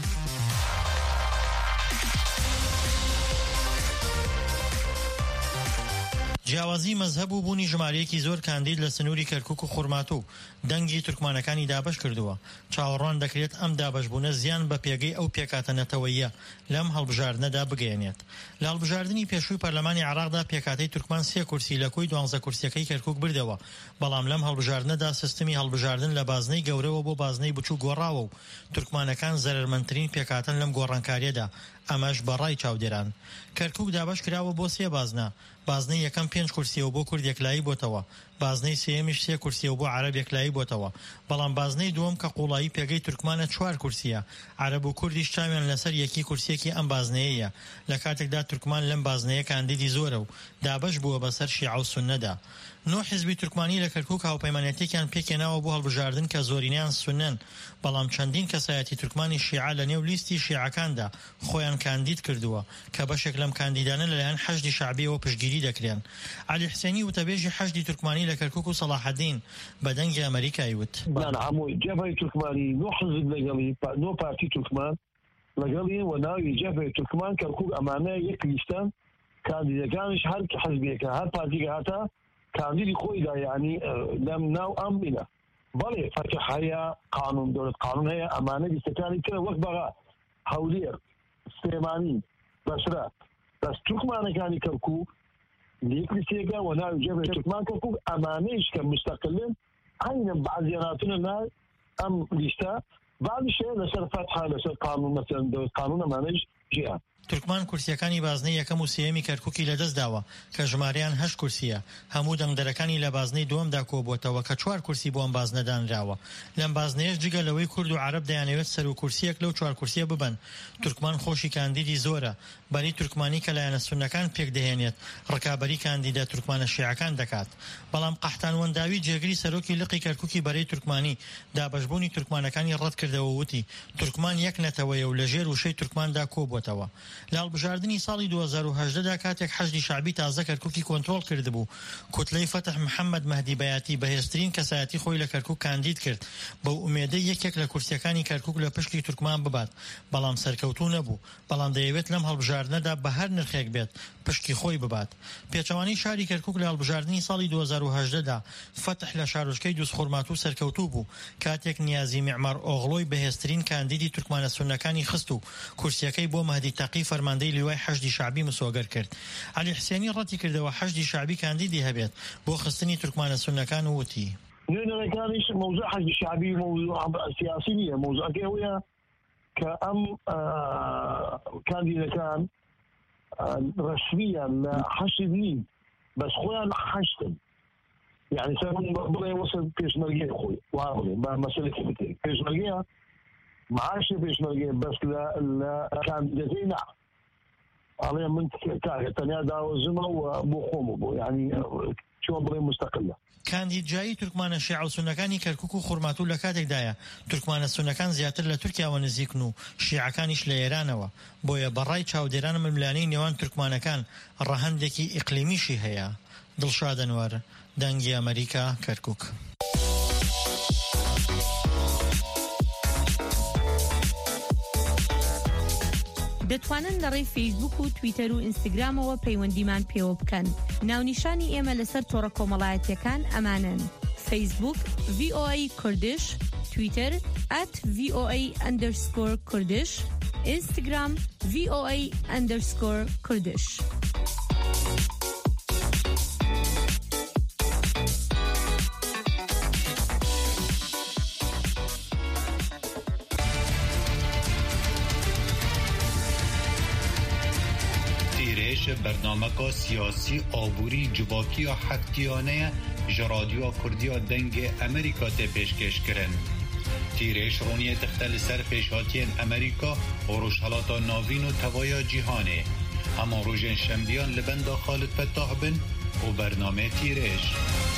جیاوازی مەزهەب و بوونی ژمارەیەکی زۆر کاندید لە سنووری کەرکوک و خورماتوو دەنگی تورکمانەکانی دابش کردووە چاوەڕوان دەکرێت ئەم دابشبوونە زیان بە پێگەی ئەو پێکاتەنەتەوەیە لەم هەڵبژاردنەدا بگەێنێت لە هەڵبژاردننی پێشووی پەرلەمانی عێراقدا پێکاتەی تورکمان 3 کورسی لە کۆی 12 کورسیەکەی کەرکوک بردەوە بەڵام لەم هەڵبژاردنەدا سیستمی هەڵبژاردن لە بازنەی گەورەوە بۆ بازنەی بچوو گۆڕاوە و تورکمانەکان زەرمەندترین پێکاتەن لەم گۆڕانکاریەدا ئەمەش بەڕای چاودێران کەرکوک دابش کراوە بۆ 3 بازنە بازنەی یەکەم 5 کورسیە و بۆ کورد یەکلایی بۆتەوە بازنەی سێمیش 3 کورسیە و بۆ عەرەب یەکلایی بۆتەوە بەڵام بازنەی دووەم کە قوڵایی پێگەی تورکمانە 4 کورسیە عەرەب و کوردیش چاویان لەسەر یەکی کورسیەکی ئەم بازنەیەیە لە کاتێکدا تورکمان لەم بازنەیە کاندیدی زۆرە و دابەش بووە بەسەر شیعە و سوننەدا 9 حیزبی تورکمانی لە کەرکووک هاوپەیمانەتێکیان پێکێناوە بۆ هەڵبژاردن کە زۆرینەیان سوننن بەڵام چەندین کەسایەتی تورکمانی شیعە لە نێو لیستی شیعەکاندا خۆیان کاندید کردووە کە بەشێک لەم کاندیدانە لەلایەن حەشدی شعبیەوە پشتگیری دەکرێن علی حسێنی وتەبێژی حەشدی تورکمانی لە کەرکووک و سەلاحەدین بە دەنگی ئەمریکای وت هەمووی جەبهەی تورکمانی 9 حزب لەگەڵی 9 پارتی تورکمان لەگەڵی و ناوی جەبهەی تورکمان کەرکووک ئەمانە یەک لیستان کاندیدەکانش هەر حزبێکە هەر پارتیکە هاتە کاندیدی خۆیدا یعنی لەم ناو ئەم بینە بەڵێ فەتح هەیە قانون دەوڵەت قانون هەیە ئەمانە لیستەکانی ترە وەک بەغا هەولێر سلێمانی بەسرە بەس تورکمانەکانی کەرکووک یەک لیستێکە و ناوی جەبهەی تورکمان کەرکووک ئەمانەیش کە مستەقلن عینە بەعزیان هاتونە ناو ئەم لیستە بعضیشە لەسەر فەتحە لەسەر قانون مەسەلەن دەوڵەت قانون ئەمانەش ژیان تورکمان کورسیەکانی بازنەی یەکەم و سێمی کەرکووکی لەدەست داوە کە ژمارەیان 8 کورسیە هەموو دەنگدەرەکانی لە بازنەی دووەمدا کۆبووەتەوە کە 4 کورسی بۆ ئەم بازنە دانراوە لەم بازنەیەش جگە لەوەی کورد و عەرەب دەیانەوێت سەر و کورسیەک لەو 4 کورسیە ببەن تورکمان خۆشی کاندیدی زۆرە بەری تورکمانی کە لایەنە سوننەکان پێک دەهێنێت ڕکابەری کاندیدە تورکمانە شیعەکان دەکات بەڵام قەحتان وەنداوی جێگری سەرۆکی لقی کەرکووکی بەرەی تورکمانی دابەشبوونی تورکمانەکانی ڕەت کردەوە وتی تورکمان یەک نەتەوەیە و لەژێر وشەی تورکماندا کۆبووەتەوە لە هەڵبژاردننی ساڵی 2018دا کاتێک حەشدی شعبی تازە کەرکووکی کۆنتڕۆڵ کردبوو کوتلەی فەتح محەممەد مەهدی بەیاتی بەهێزترین کەسایەتی خۆی لە کەرکووک کاندید کرد بەو ئومێدەی یەکێک لە کورسیەکانی کەرکووک لە پشتی تورکمان ببات بەڵام سەرکەوتوو نەبوو بەڵام دەیەوێت لەم هەڵبژاردنەدا بە هەر نرخێک بێت پشتی خۆی ببات پێچەوانی شاری کەرکووک لە هەڵبژاردننی ساڵی 2018دا فەتح لە شارۆچکەی دووسخورماتوو سەرکەوتوو بوو کاتێک نیازی میعمار ئۆغڵۆی بەهێزترین کاندیدی تورکمانە سوننەکانی خست و کورسیەکەی بۆ مەهدی تەقی فەرماندەی لیوای حەشدی شعبی مسۆگەر کرد علی حسێنی ڕەتی کردەوە حەشدی شعبی کاندیدی هەبێت بۆ خستنی تورکمانە سوننەکان وتی نوێنەرەکانیش مەوزوع حەشدی شعبی مەوزوع سیاسی نییە مەوزوعەکەی ئەوەیە کە ئەم کاندیدەکان رسميا حشد نين بس خويا حشد يعني سبب بغي وصل بيشمرجيه خوي واضح ما مسألة كبيرة بيشمرجيه معاش بيشمرجيه بس لا كان جزينا على من تاني داو زمه وبوخومه يعني شو بغي مستقلة کاندیدجایی تورکمانە شیعە و سوننەکانی کەرکووک و خوڕماتوو لە کاتێکدایە تورکمانە سوننەکان زیاتر لە تورکیاوە نزیکن و شیعەکانیش لە ئێرانەوە بۆیە بەڕای چاودێران ململانەی نێوان تورکمانەکان ڕەهەندێکی ئیقلیمیشی هەیە دڵشاد ئەنوەر دەنگی ئەمریکا کەرکووک دەتوانن لەڕێی فەیسبوک و تویتەر و ئینستاگرامەوە پەیوەندیمان پێوە بکەن ناونیشانی ئێمە لەسەر تۆڕە کۆمەڵایەتیەکان ئەمانن فەیسبوک VOA کوردش تویتەر @VOA_کوردش ئینستاگرام VOA_کوردش برنامه سیاسی آبوری جواکی و هفتیانه جرادیو کردیا دنگ امریکا ده پیشکش کرن تیرش رونیه تختل سر پیشاتین امریکا و روشهلاتا ناوین و توایا جیهانه اما روژن شنبیان لبند خالد فتاح بن و برنامه تیرش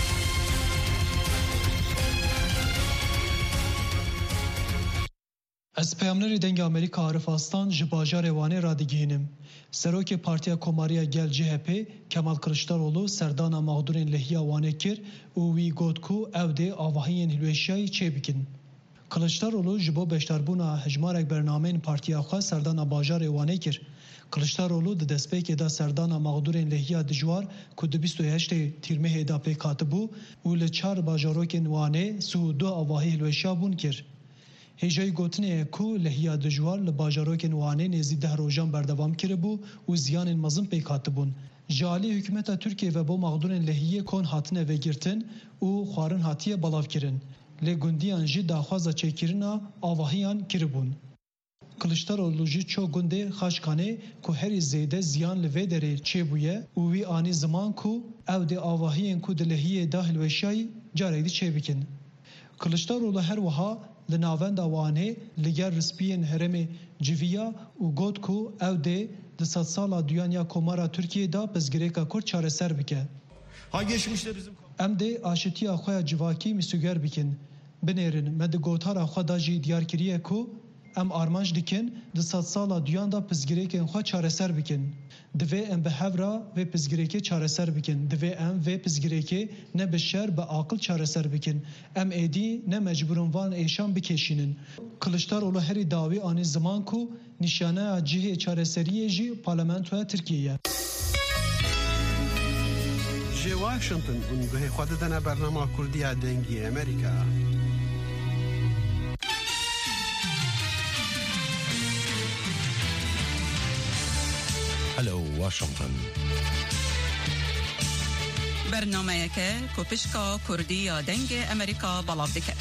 از پیامنری دنگ امریکا عارف آستان جباجار وانه را دیگینم سروک پارتیا کوماریا گل CHP کمال کلچداروğlu سردانا مغدورین لهیا وانه کر او وی گوتکو او ده آواهین هلوشیای چه بکن کلچداروğlu جبو بشتربونا هجمارک برنامین پارتیا خوا سردانا باجار وانه کر کلچداروğlu د دسپیک دا سردانا مغدورین لهیا دجوار کو د 28 تیرمه دا په کاتبو او له 4 باجاروکن وانه سو دو آواهی هلوشیا بون کر هجای گوتنه کو لهیا دجوار لباجاروکن وانه نزی ده روزان بردوام کرده بو و زیان مزن پی کاتبون جالی حکومت ترکیه و با مغدورن لهیه کن هاتنه و گرتن و خوارن هاتیه بلاف کرن لگندیان جی داخوازا چکرنا آواهیان کربون کلشترولوژی چو گنده خاشکانه کو هری زیده زیان لوی دره چه بویه و وی آنی زمان کو او ده آواهین کو دلهیه داخل وشای جاره دی چه بکن. کلشترولو هر وها لناوند آوانه لگر رسپین هرم جویا و گود کو او ده 100 سالا دویانیا کومارا ترکیه دا پزگریکا کرد چاره سر بکه. ام ده آشتی آخواه جواکی مسوگر بکن. بنیرن مد گوتار آخواه دا جی دیار کریه کو ام آرمانج دکن ده 100 سالا دویان دا پزگریک انخواه چاره سر بکن. دوی ام به هورا و پزگریک چاره سر بکن. دوی ام و پزگریک نه به شر به عاقل چاره سر بکن. ام ایدی نه مجبورن وان ایشان بکشینن. کلشتار اولو هری داوی آنی زمان کو نشانه جهه چاره سریه جی پارلمانتوه ترکیه. جی واشنطن اونگوه خود دنا برنامه کردی دنگی امریکا. هلو واشنطن برنامه که کوپشکا کردی یا دنگ امریکا بلاب دکت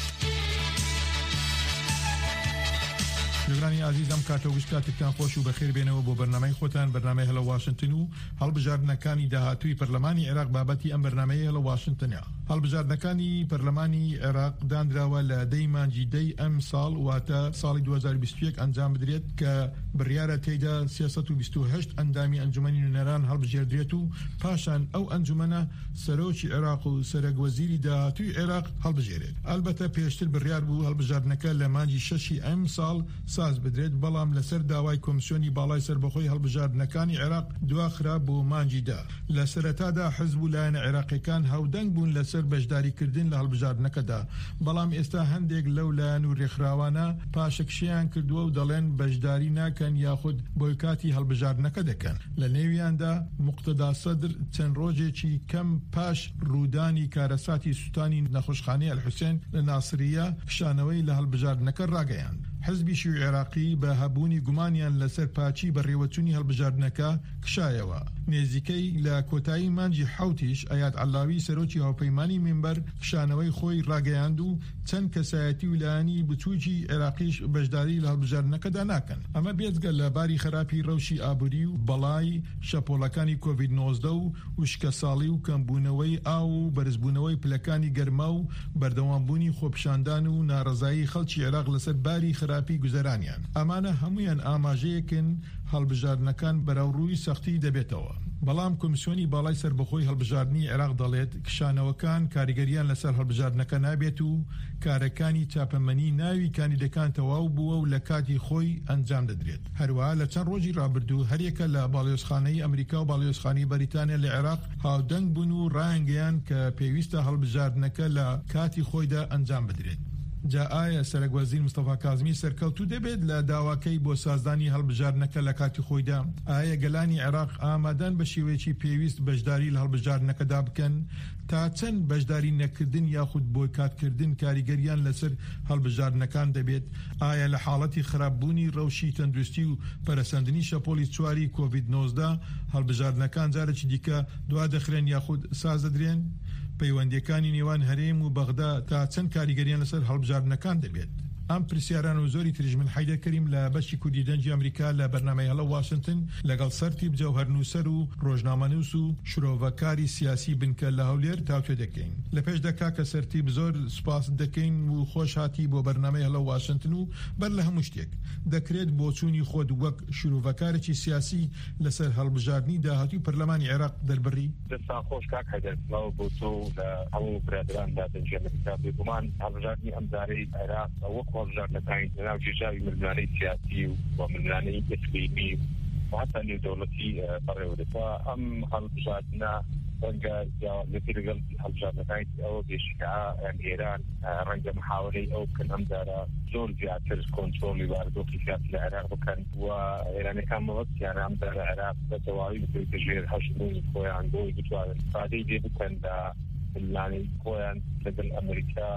جگرانی عزیزم کاتوگوش کاتتان خوش و بخیر بینەوە بۆ بەرنامەی خۆتان بەرنامەی هەلە واشنتن و هەڵبژاردنەکانی داهاتووی پەرلەمانی عێراق بابەتی ئەم بەرنامەیە لە واشنتنە. هەڵبژاردنەکانی پەرلەمانی عێراق دانراوە لە دەی مانجی دەی ئەم ساڵ واتە ساڵی 2021 ئەنجام بدرێت کە بڕیارە تێیدا 328 ئەندامی ئەنجومەنی نوێنەران هەڵبژێردرێت و پاشان ئەو ئەنجومەنە سەرۆکی عێراق و سەرۆکوەزیری داهاتووی عێراق هەڵبژێرێت. ئەلبەتە پێشتر بڕیار بوو هەڵبژاردنەکە لە مانجی 6 ئەم ساڵ ساز بدرێت بەڵام لەسەر داوای کۆمیسیۆنی باڵای سەربەخۆی هەڵبژاردنەکانی عێراق دواخرا بۆ مانجیدا. لە سەرەتادا حزب و لایەنە عێراقیەکان هەودەنگ بوون لەسەر بەشداریکردن لە هەڵبژاردنەکەدا، بەڵام ئێستا هەندێک لەو لایەن و ڕێکخراوانە پاشەکشیان کردووە و دەڵێن بەشداری ناکەن یاخود بۆیکاتی هەڵبژاردنەکە دەکەن. لە نێویاندا موقتەدا سەدر چەند ڕۆژێکی کەم پاش ڕوودانی کارەساتی سوتانی نەخۆشخانەی ئەلحوسێن لە ناسریە پیشانەوەی لە هەڵبژاردنەکە ڕاگەیاند. حزبی شیوعی عێراقی بە هەبوونی گومانیان لەسەر پاچی بەڕێوەچوونی هەڵبژاردنەکە کشایەوە. نێزیکەی لە کۆتایی مانجی حوتیش ئەیاد عەلاوی سەرۆکی هاوپەیمانی مینبەر کشانەوەی خۆی ڕاگەیاند و چەند کەسایەتی ویلایانی بچووکی عێراقیش بەشداری لە هەڵبژاردنەکەدا ناکەن. ئەمە بێجگە لە باری خراپی ڕەوشی ئابووری و بەڵای شەپۆڵەکانی کۆڤید 19 و وشکەساڵی و کەمبوونەوەی ئاو و بەرزبوونەوەی پلەکانی گەرما و بەردەوامبوونی خۆپیشاندان و ناڕەزایی خەڵکی عێراق لەسەر باری خراپی گوزەرانیان. ئەمانە هەمویان ئاماژەیەکن هەڵبژاردنەکان بەراوڕووی سەختی دەبێتەوە. بەڵام کۆمیسیۆنی باڵای سەربەخۆی هەڵبژاردننی عێراق دەڵێت کشانەوەکان کاریگەریان لەسەر هەڵبژاردنەکە نابێت و کارەکانی چاپەمەنی ناوی کاندیدەکان تەواو بووە و لە کاتی خۆی ئەنجام دەدرێت. هەروەها لە چەند ڕۆژی ڕابردوو هەریەکە لە باڵیۆزخانەی ئەمریکا و باڵیۆزخانەی بەریتانیا لە عێراق هاودەنگ بوون و ڕایانگەیان کە پێویستە هەڵبژاردنەکە لە کاتی خۆیدا ئەنجام بدرێت. جا ئایا سەرۆکوەزیر مستەفا کازمی سەرکەوتوو دەبێت لە داواکەی بۆ سازدانی هەڵبژاردنەکە لە کاتی خۆیدا؟ ئایا گەلانی عێراق ئامادەن بە شێوەیەکی پێویست بەشداری لە هەڵبژاردنەکەدا بکەن تا چەند بەشداری نەکردن یاخود بۆیکاتکردن کاریگەریان لەسەر هەڵبژاردنەکان دەبێت؟ ئایا لە حاڵەتی خراپبوونی ڕەوشی تەندروستی و پەرەسەندنی شەپۆلی چواری کۆڤید 19 هەڵبژاردنەکان جارێکی دیکە دوا دەخرێن یاخود ساز دەدرێن؟ پەیوەندیەکانی نێوان هەرێم و بەغدا تا چەند کاریگەریان لەسەر هەڵبژاردنەکان دەبێت؟ ئەم پرسیاران و زۆری تریژ من حەیدەر کەریم لە بەشی کوردی دەنجی ئەمریکا لە بەرنامەی هەڵە واشنتن لەگەڵ سەرتیب جەوهەرنووسەر و ڕۆژنامەنووس و شرۆڤەکاری سیاسی بنکە لە هەولێر تاوتوێ دەکەین. لە پێش دەکا کە سەرتیب زۆر سوپاس دەکەین و خۆش هاتی بۆ بەرنامەی هەڵە واشنتن و بەر لە هەموو شتێک دەکرێت بۆچوونی خۆت وەک شرۆڤەکارێکی سیاسی لەسەر هەڵبژاردننی داهاتووی پەرلەمانی عێراق دەربڕی. دەستا خۆش کاک حەیدەر سڵاو بۆ تۆ لە هەموو برادراندا دەنجی ئەمریکا بێگومان هەڵبژاردننی ئەم دارەی عێراق وەک هەڵبژاردنەکانی ناو جێژاوی مردانەی سیاسی و مردانەی ئیقلیمی و حتا نێودەوڵەتی بەڕێوەدەوە ئەم هەڵبژاردنە ڕەنگە جیاوازێتی لەگەڵ هەڵبژاردنەکانی ئەوە بێشکە ئێران ڕەنگە محاولەی ئەو بکەن ئەم دارە زۆر زیاتر کۆنترۆلی بارودۆخی سیاسی لە عێراق بکەن و ئێرانەکان مەوەستیان ئەم دارە عێراق بە تەواوی بکەوێتە ژێر هەشتبوونی خۆیان بۆی بتوانن ئیستفادەی لێ بکەن لە پلانەی خۆیان لەگەڵ ئەمریکا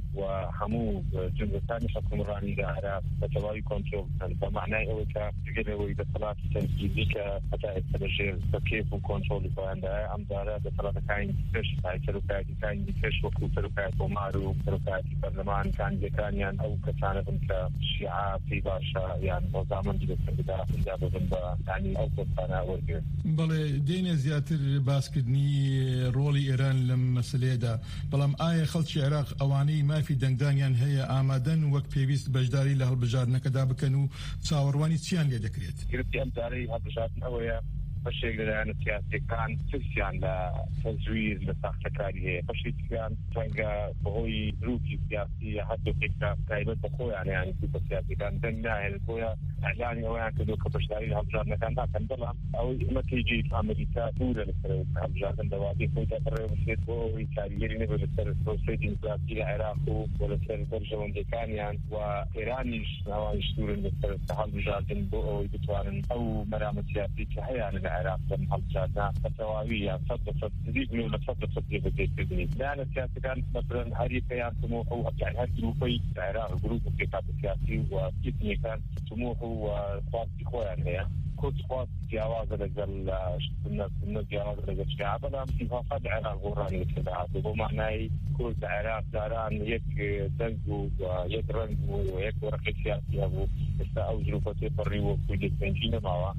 وهمو جمهورية حكومراني لعراق بتواي كنترول بمعنى أو كجنوي بصلاة تنفيذية حتى التنجيل كيف كنترول فعند أمدارا بصلاة كاين فيش هاي سلوكات كاين فيش وقت سلوكات ومارو سلوكات البرلمان كان يعني أو كسانة كشيعة في باشا يعني وزامن جدا يعني أو كسانة ورجع. بله دين زياتر باسكدني رولي إيران لما سليدا بلام آية خلط العراق أواني ما في دنگدانيان هي آمادن وقت بيويست بجداري لهالبجار نكدا بكنو تصاورواني تسيان ليدكريت. قلت أمداري هالبجار نوية فشي لأن السياسي كان تسيان لتزوير لتحتكاري هي فشي كان تنقى بهوي روكي سياسي حدو فكرة قايبت بخويا يعني كيف سياسي كان دنقا يعني بخويا إعلاني أولا كدو كبشداري لهالبجار نكدا كان بلام أو ما تيجي في أمريكا دولة لسر هالبجار دوادي خويا تقرر بسيط بهوي كاريري نبو لسر بروسيدين سياسي لعراقو ولسر برجة وندكانيان وإيرانيش نوانيش دولة لسر هالبجار بهوي بتوانن أو مرامة سياسي كحيان العراق من هالجادة فتواوية صدفت تزيد من صدفت بديتني لأن السياسة كانت مثلا هذه كيان طموحه يعني هذه جروبي العراق جروب الكتاب السياسي وكيتني كان طموحه وخاص بخوان هي كل خاص جواز لجل الناس جواز لجل الشعب أنا في فقد العراق غراني كذا وبمعنى كل العراق داران يك دنجو ويك رنجو ويك ورقة سياسية أبو أو جروباتي فري وكل تنجين معه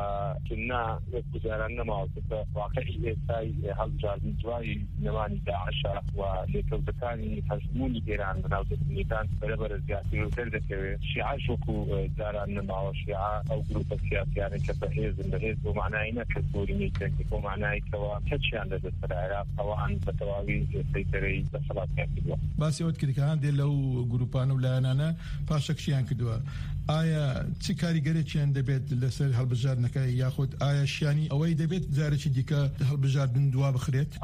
وكنا وزارنا معه واقعي ساي هالجار من جواي نماني داعش ولكودكاني هجموني إيران بناوتني كان بربر السياسي وكذا كذا شيعة شوكو دارنا معه شيعة أو جروب السياسي يعني كبهيز البهيز ومعناه كسوري ميتك ومعناه كوا كتشي عند العراق طبعا بتواوي سيطري بصلاة كافية. بس يود كده كان دي لو جروبان ولا أنا باشك شيء عن كدوا آية تكاري قريتش عند بيت لسر هالبجار نكاي ياخد آية شياني أو أي بيت زارش ديكا هالبجار من دوا بخريت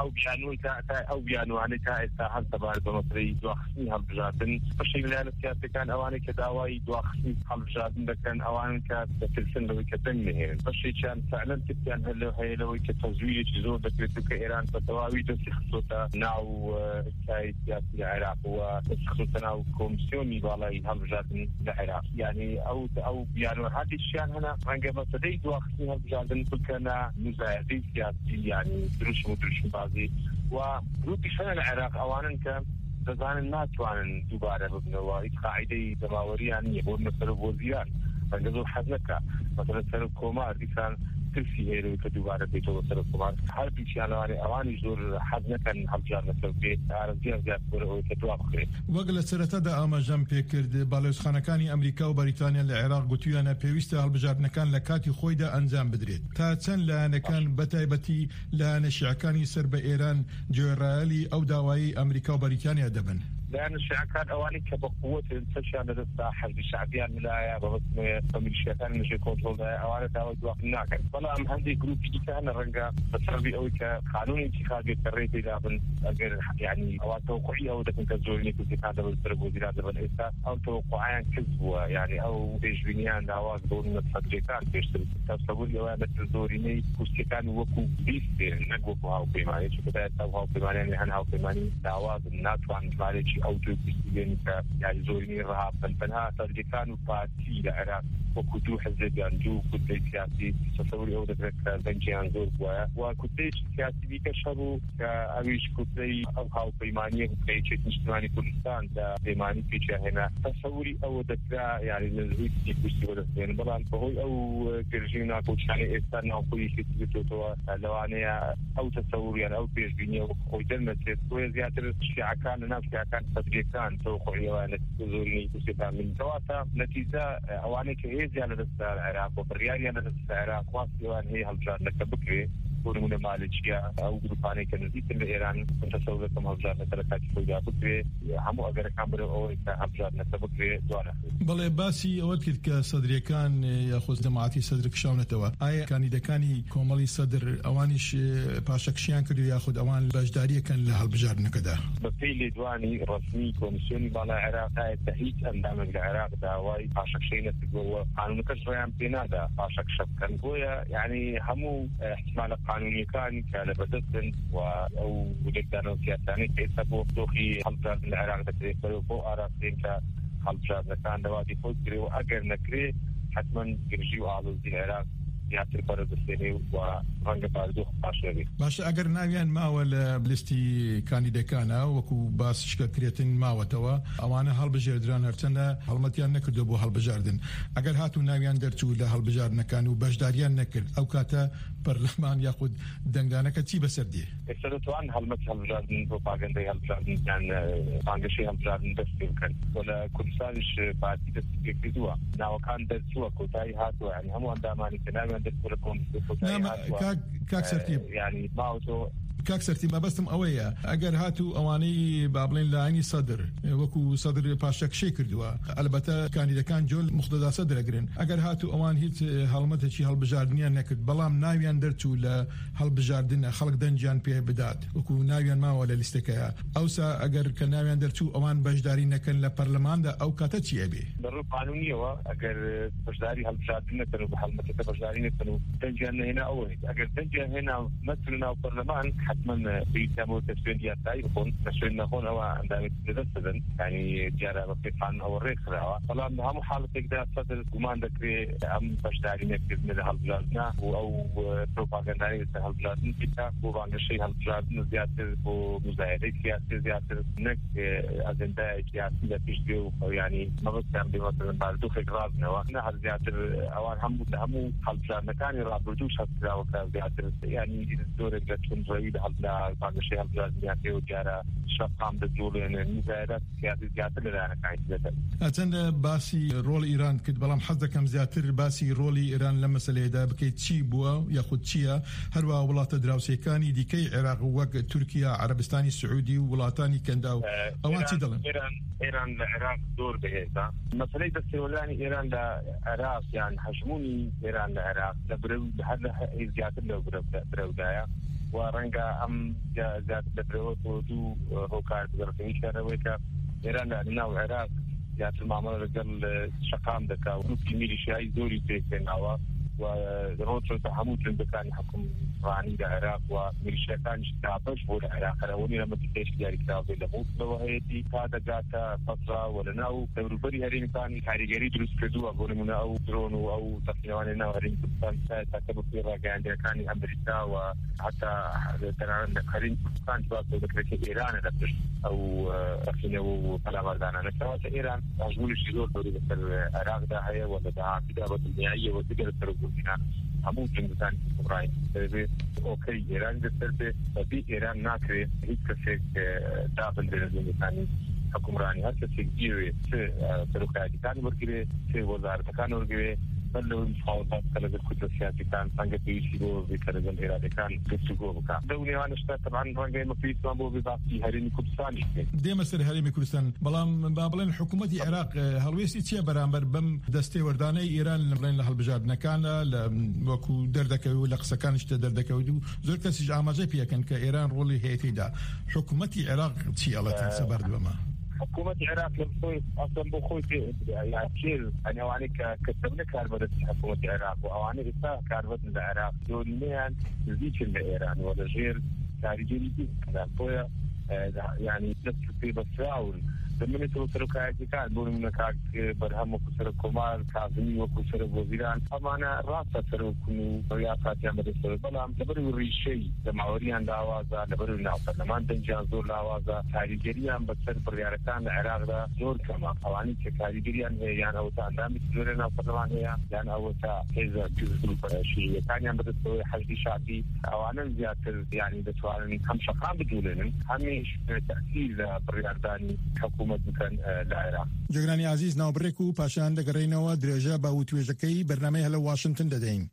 أو بيانو يعني تا هل تبار بمصري دواخني هالبجار بن فشيء لأن السياسة كان أواني كداوي دواخني هالبجار بن كان أواني كتلسن لو كتنمه فشيء كان فعلا كتيان هلو هي لو كتزويج زور بكرتو كإيران فتواوي دو سخصوتا ناو كاي سياسي العراق وسخصوتا ناو كومسيوني بالي هالبجار بن العراق يعني أو يعني هذه الشيء هنا عندما بديت وقتي هالبجار كنا مزايدين سياسي يعني دروش بعضي وروتي شان العراق أولا كان تزان الناس وان دوباره ببنوا قاعدة دماوري يعني يقول مثل وزيران فنجزو حزنك مثلا سر الكومار دي كان ترسي هيرو كدوباره بيتو سر الكومار هل بيشان اواني زور حزنك هالبجار مثل بيت عربية زياد كدوا بخير وقل سرتدا اما جنبي كرد بالوسخانكاني امريكا وبريطانيا العراق قلتوا انا بيويستا هالبجار نكان لكاتي خويدا انزام بدريت تاتسن لان كان بتايبتي لان شعكاني سرب ايران جورالي او داواي امريكا وبريطانيا دبن لأن الشيعة كان أواني كبقوة الانتشار لدى حزب الشعبية الملاية بغسم فميليشيا كان نشي كنترول أواني داوي دوق الناكر ولا أم هندي جروب كان الرنجة بسربي أوي كقانون انتخابي كريتي لابن أجر يعني أو توقعي أو دكن كزوريني كنت كان دبل سرب وزيرات دبل إستا أو توقعيان كذبوا يعني أو بيجبينيان دعواز دون متفجركان بيشتري تصوري أولا تزوريني كنت كان وكو بيستير نقوكو هاو بيماني شو كده هاو بيماني يعني هاو بيماني دعواز الناس وعن مالي أو تبصين يعني زوريني رهاب فنها ترجكان وباتي العراق وكدو حزب ينجو كدي سياسي تصوري أو ذكرك زنجي أنزور بوايا وكدي سياسي بيكشرو كأويش كدي أو هاو بيمانية كدي شيء مجتمعي كردستان دا بيماني بيشا هنا تصوري أو ذكرا يعني نزويت يكوشي ودستين بلان فهوي أو كرجينا كوشاني إستان أو كوي شيء تتوتوا لوانيا أو تصوري يعني أو بيجبينية وكوي دلمتت ويزياتر الشيعة كان الناس كان تدريكان توقعي وانا تزورني كسبها من تواسا نتيجة اواني كهيزي على دستار العراق وبرياري على دستار العراق واسي وان هي هالجار لك بكري كونمون مالكية او جروباني كنزيت الايران متصور كم هالجار نتركات فوجا بكري همو اگر كامبر او هالجار نتبكري دوانا بله باسي اودكت كصدري كان ياخذ جماعتي صدرك شاونتوا اي كان اذا كان كومالي صدر اوانيش باشكشيان كدو ياخذ اوان باجداريه كان له هالبجار نكدا بفيلي دواني رسمي كوميسيوني بالا العراق تهيج اندام العراق داواي باشكشينه جوا قانون كشريان بينادا باشكشب كان بويا يعني همو احتمال قانونيەکان کە لە بەدەستن و ئەو لێکدانەوە سیاسانەی کە ئێستا بۆ دۆخی هەڵبژاردن لە عێراق دەکرێت بۆ ئاراستەیەک کە هەڵبژاردنەکان دەواتی خۆی کرێ و ئەگەر نەکرێ حتمما گرژی و ئاڵۆزی لە عێراق زیاتر بەرەدەستێنێ و ڕەنگە بارودۆخ باشەوێت. باشە ئەگەر ناویان ماوە لە لیستی کاندیدەکانە وەکو باسیشکە کرێتن ماوەتەوە ئەوانە هەڵبژێردران هەرچەندە هەڵمەتیان نەکردو بۆ هەڵبژاردن ئەگەر هاتوو ناویان دەرچوو لە هەڵبژاردنەکان و بەشداریان نەکرد ئەو کاتە پەرلەمان یاخود دەنگدانەکە چی بەسەر دێ؟ ئێستا دەتوان هەڵمەتی هەڵبژاردن پرۆپاگەندەی هەڵبژاردن یان بانگەشەی هەڵبژاردن دەست پێ بکەن و لە کوردستانیش پارتی دەستی پێ کردووە ناوەکان دەرچووە کۆتایی هاتووە یعنی هەموو ئەندامانی کە ناویان دەست بۆ کۆتایی هاتووە کاک سەرتیب یعنی ماوەتۆ کاک سەرتی مەبەستم ئەوەیە ئەگەر هاتوو ئەوانەی با بڵێن لایەنی سەدر وەکو سەدر پاشەکشەی کردووە ئەلبەتە کاندیدەکان جۆل مختەداسە دەرەگرن ئەگەر هاتوو ئەوان هیچ هەڵمەتێکی هەڵبژاردنیان نەکرد بەڵام ناویان دەرچوو لە هەڵبژاردنە خەڵک دەنجیان پێ بدات وەکو ناویان ماوە لە لیستەکەیە ئەوسا ئەگەر کە ناویان دەرچوو ئەوان بەشداری نەکەن لە پەرلەماندا ئەو کاتە چی ئەبێ؟ بەڕوو قانونیەوە ئەگەر بەشداری هەڵبژاردن نەکەن و بە هەڵمەتەکە بەشداری نەکەن و دەنجیان نەهێنا ئەوەیە ئەگەر دەنجیان هێنا مەسن ناو پەرلەمان حتمما تمو تسوين ديالتاي يكون تسوين نكون هو عندما تدرسن يعني جارة بقطعان أو الرخرة طبعا هم حالة تقدر تصل كمان ذكري أم بشتاري نكتب من هالبلادنا أو بروباغندا هالبلادنا كذا وعند الشيء هالبلادنا زيادة ومزايدة سياسية زيادة نك أجندة سياسية تشبيه يعني ما بس يعني مثلا بعد فكراتنا وإحنا هالزيادة أوان هم هالبلادنا كان يرابطوش هالكلام وكذا زيادة يعني الدور اللي تكون زايد هالبلاد الشيء هالبلادنا وجارة شقام بدولين المزايدات سياسية زيادة لنا كايد أتن باسي رول إيران كد بلام حظ كم زيادة باسي رول إيران لما سليدا بكي تشي بوا ياخد شيا هروا ولاة دراوسي كاني دي كي عراق وق تركيا عربستاني السعودي ولاتاني كنداو أوان تدلن إيران لعراق دور بهذا مثلا السيولاني إيران لعراق يعني حجموني إيران لعراق لبرو هذا زيادة لو برو دايا ورنجا أم زيادة لبرو ودو هوكار برفيش كرويكا إيران لأننا وعراق زيادة المعاملة رجال شقام دكا ونوكي ميليشياي دوري تيكين أوا وروتشو تحمود لندكان حكم راني العراق وميليشيا كان تعبش بول العراق روني لما تكيش دياري كتابي لموت لو هيتي كادا جاتا فترة ولا ناو تبربري هرين كان كاريجري دروس كدوا بقول من أو درون أو تقنيوان ناو هرين كان تكتب في راجعان كان أمريكا وحتى ترى هرين كان جواب ذكرك إيران لبش أو تقنيو كلام أردنا نكتب إيران أجمل الشيء دوري بس العراق ده هي ولا ده كده بدل وتقدر تروح همون جنگستان کمرای اوکی ایران دسترده بی ایران ناکره هیچ کسی دابل در جنگستانی حکمرانی هر کسی گیره چه سرکایتکان ورگیره چه وزارتکان ورگیره بل مفاوضات كلا بالكتل السياسي كان سانجا بيشيرو بكلا الإرادة كان بيشيرو بكا دولي وانشتا طبعا رنجي ما في اسمه بو بباقي هريمي كردستاني دي مسر هريمي كردستان بلام بابلين حكومة العراق هلويسي تشيا برامبر بم دستي ورداني إيران لبلين لهالبجاردنا كان وكو دردكوي ولا قسكان اشتا دردكوي زور كسيج عامجي بيا كان كإيران رولي هيتي دا حكومة العراق تشيا الله تنسبر بما حكومة العراق لمسوي أصلا بخوي يعني كثير أنا وعني كتبنا كاربة حكومة العراق وأواني إسا كاربة العراق دوليان زيك الإيران ولا غير خارجي كلام بويا يعني نفس في بسراول لما نتوصلوا كان بقول من كاك برهم وكسر كمال كاظمي وكسر وزيران أمانة راسة سرو كنو رياضات يعمل السر بلام لبرو ريشي جماهيريان لawazا لبرو ناوطنمان دنجان زور لawazا كاريجريان بسر برياركان العراق دا زور كما أواني كاريجريان هي يعني أوتا عندامي زور ناوطنمان هي يعني أوتا هذا جزء برشي كان يعمل السر حجدي شعبي أوانا زيادة يعني بسوال هم شقام بدولين هميش تأثير بريارداني حكومة جگرانی عزیز ناوبرێک پاشان دەگەڕێنەوە درێژە بە وتوێژەکەی بەرنامەی هەلە واشنگتن دەدەین.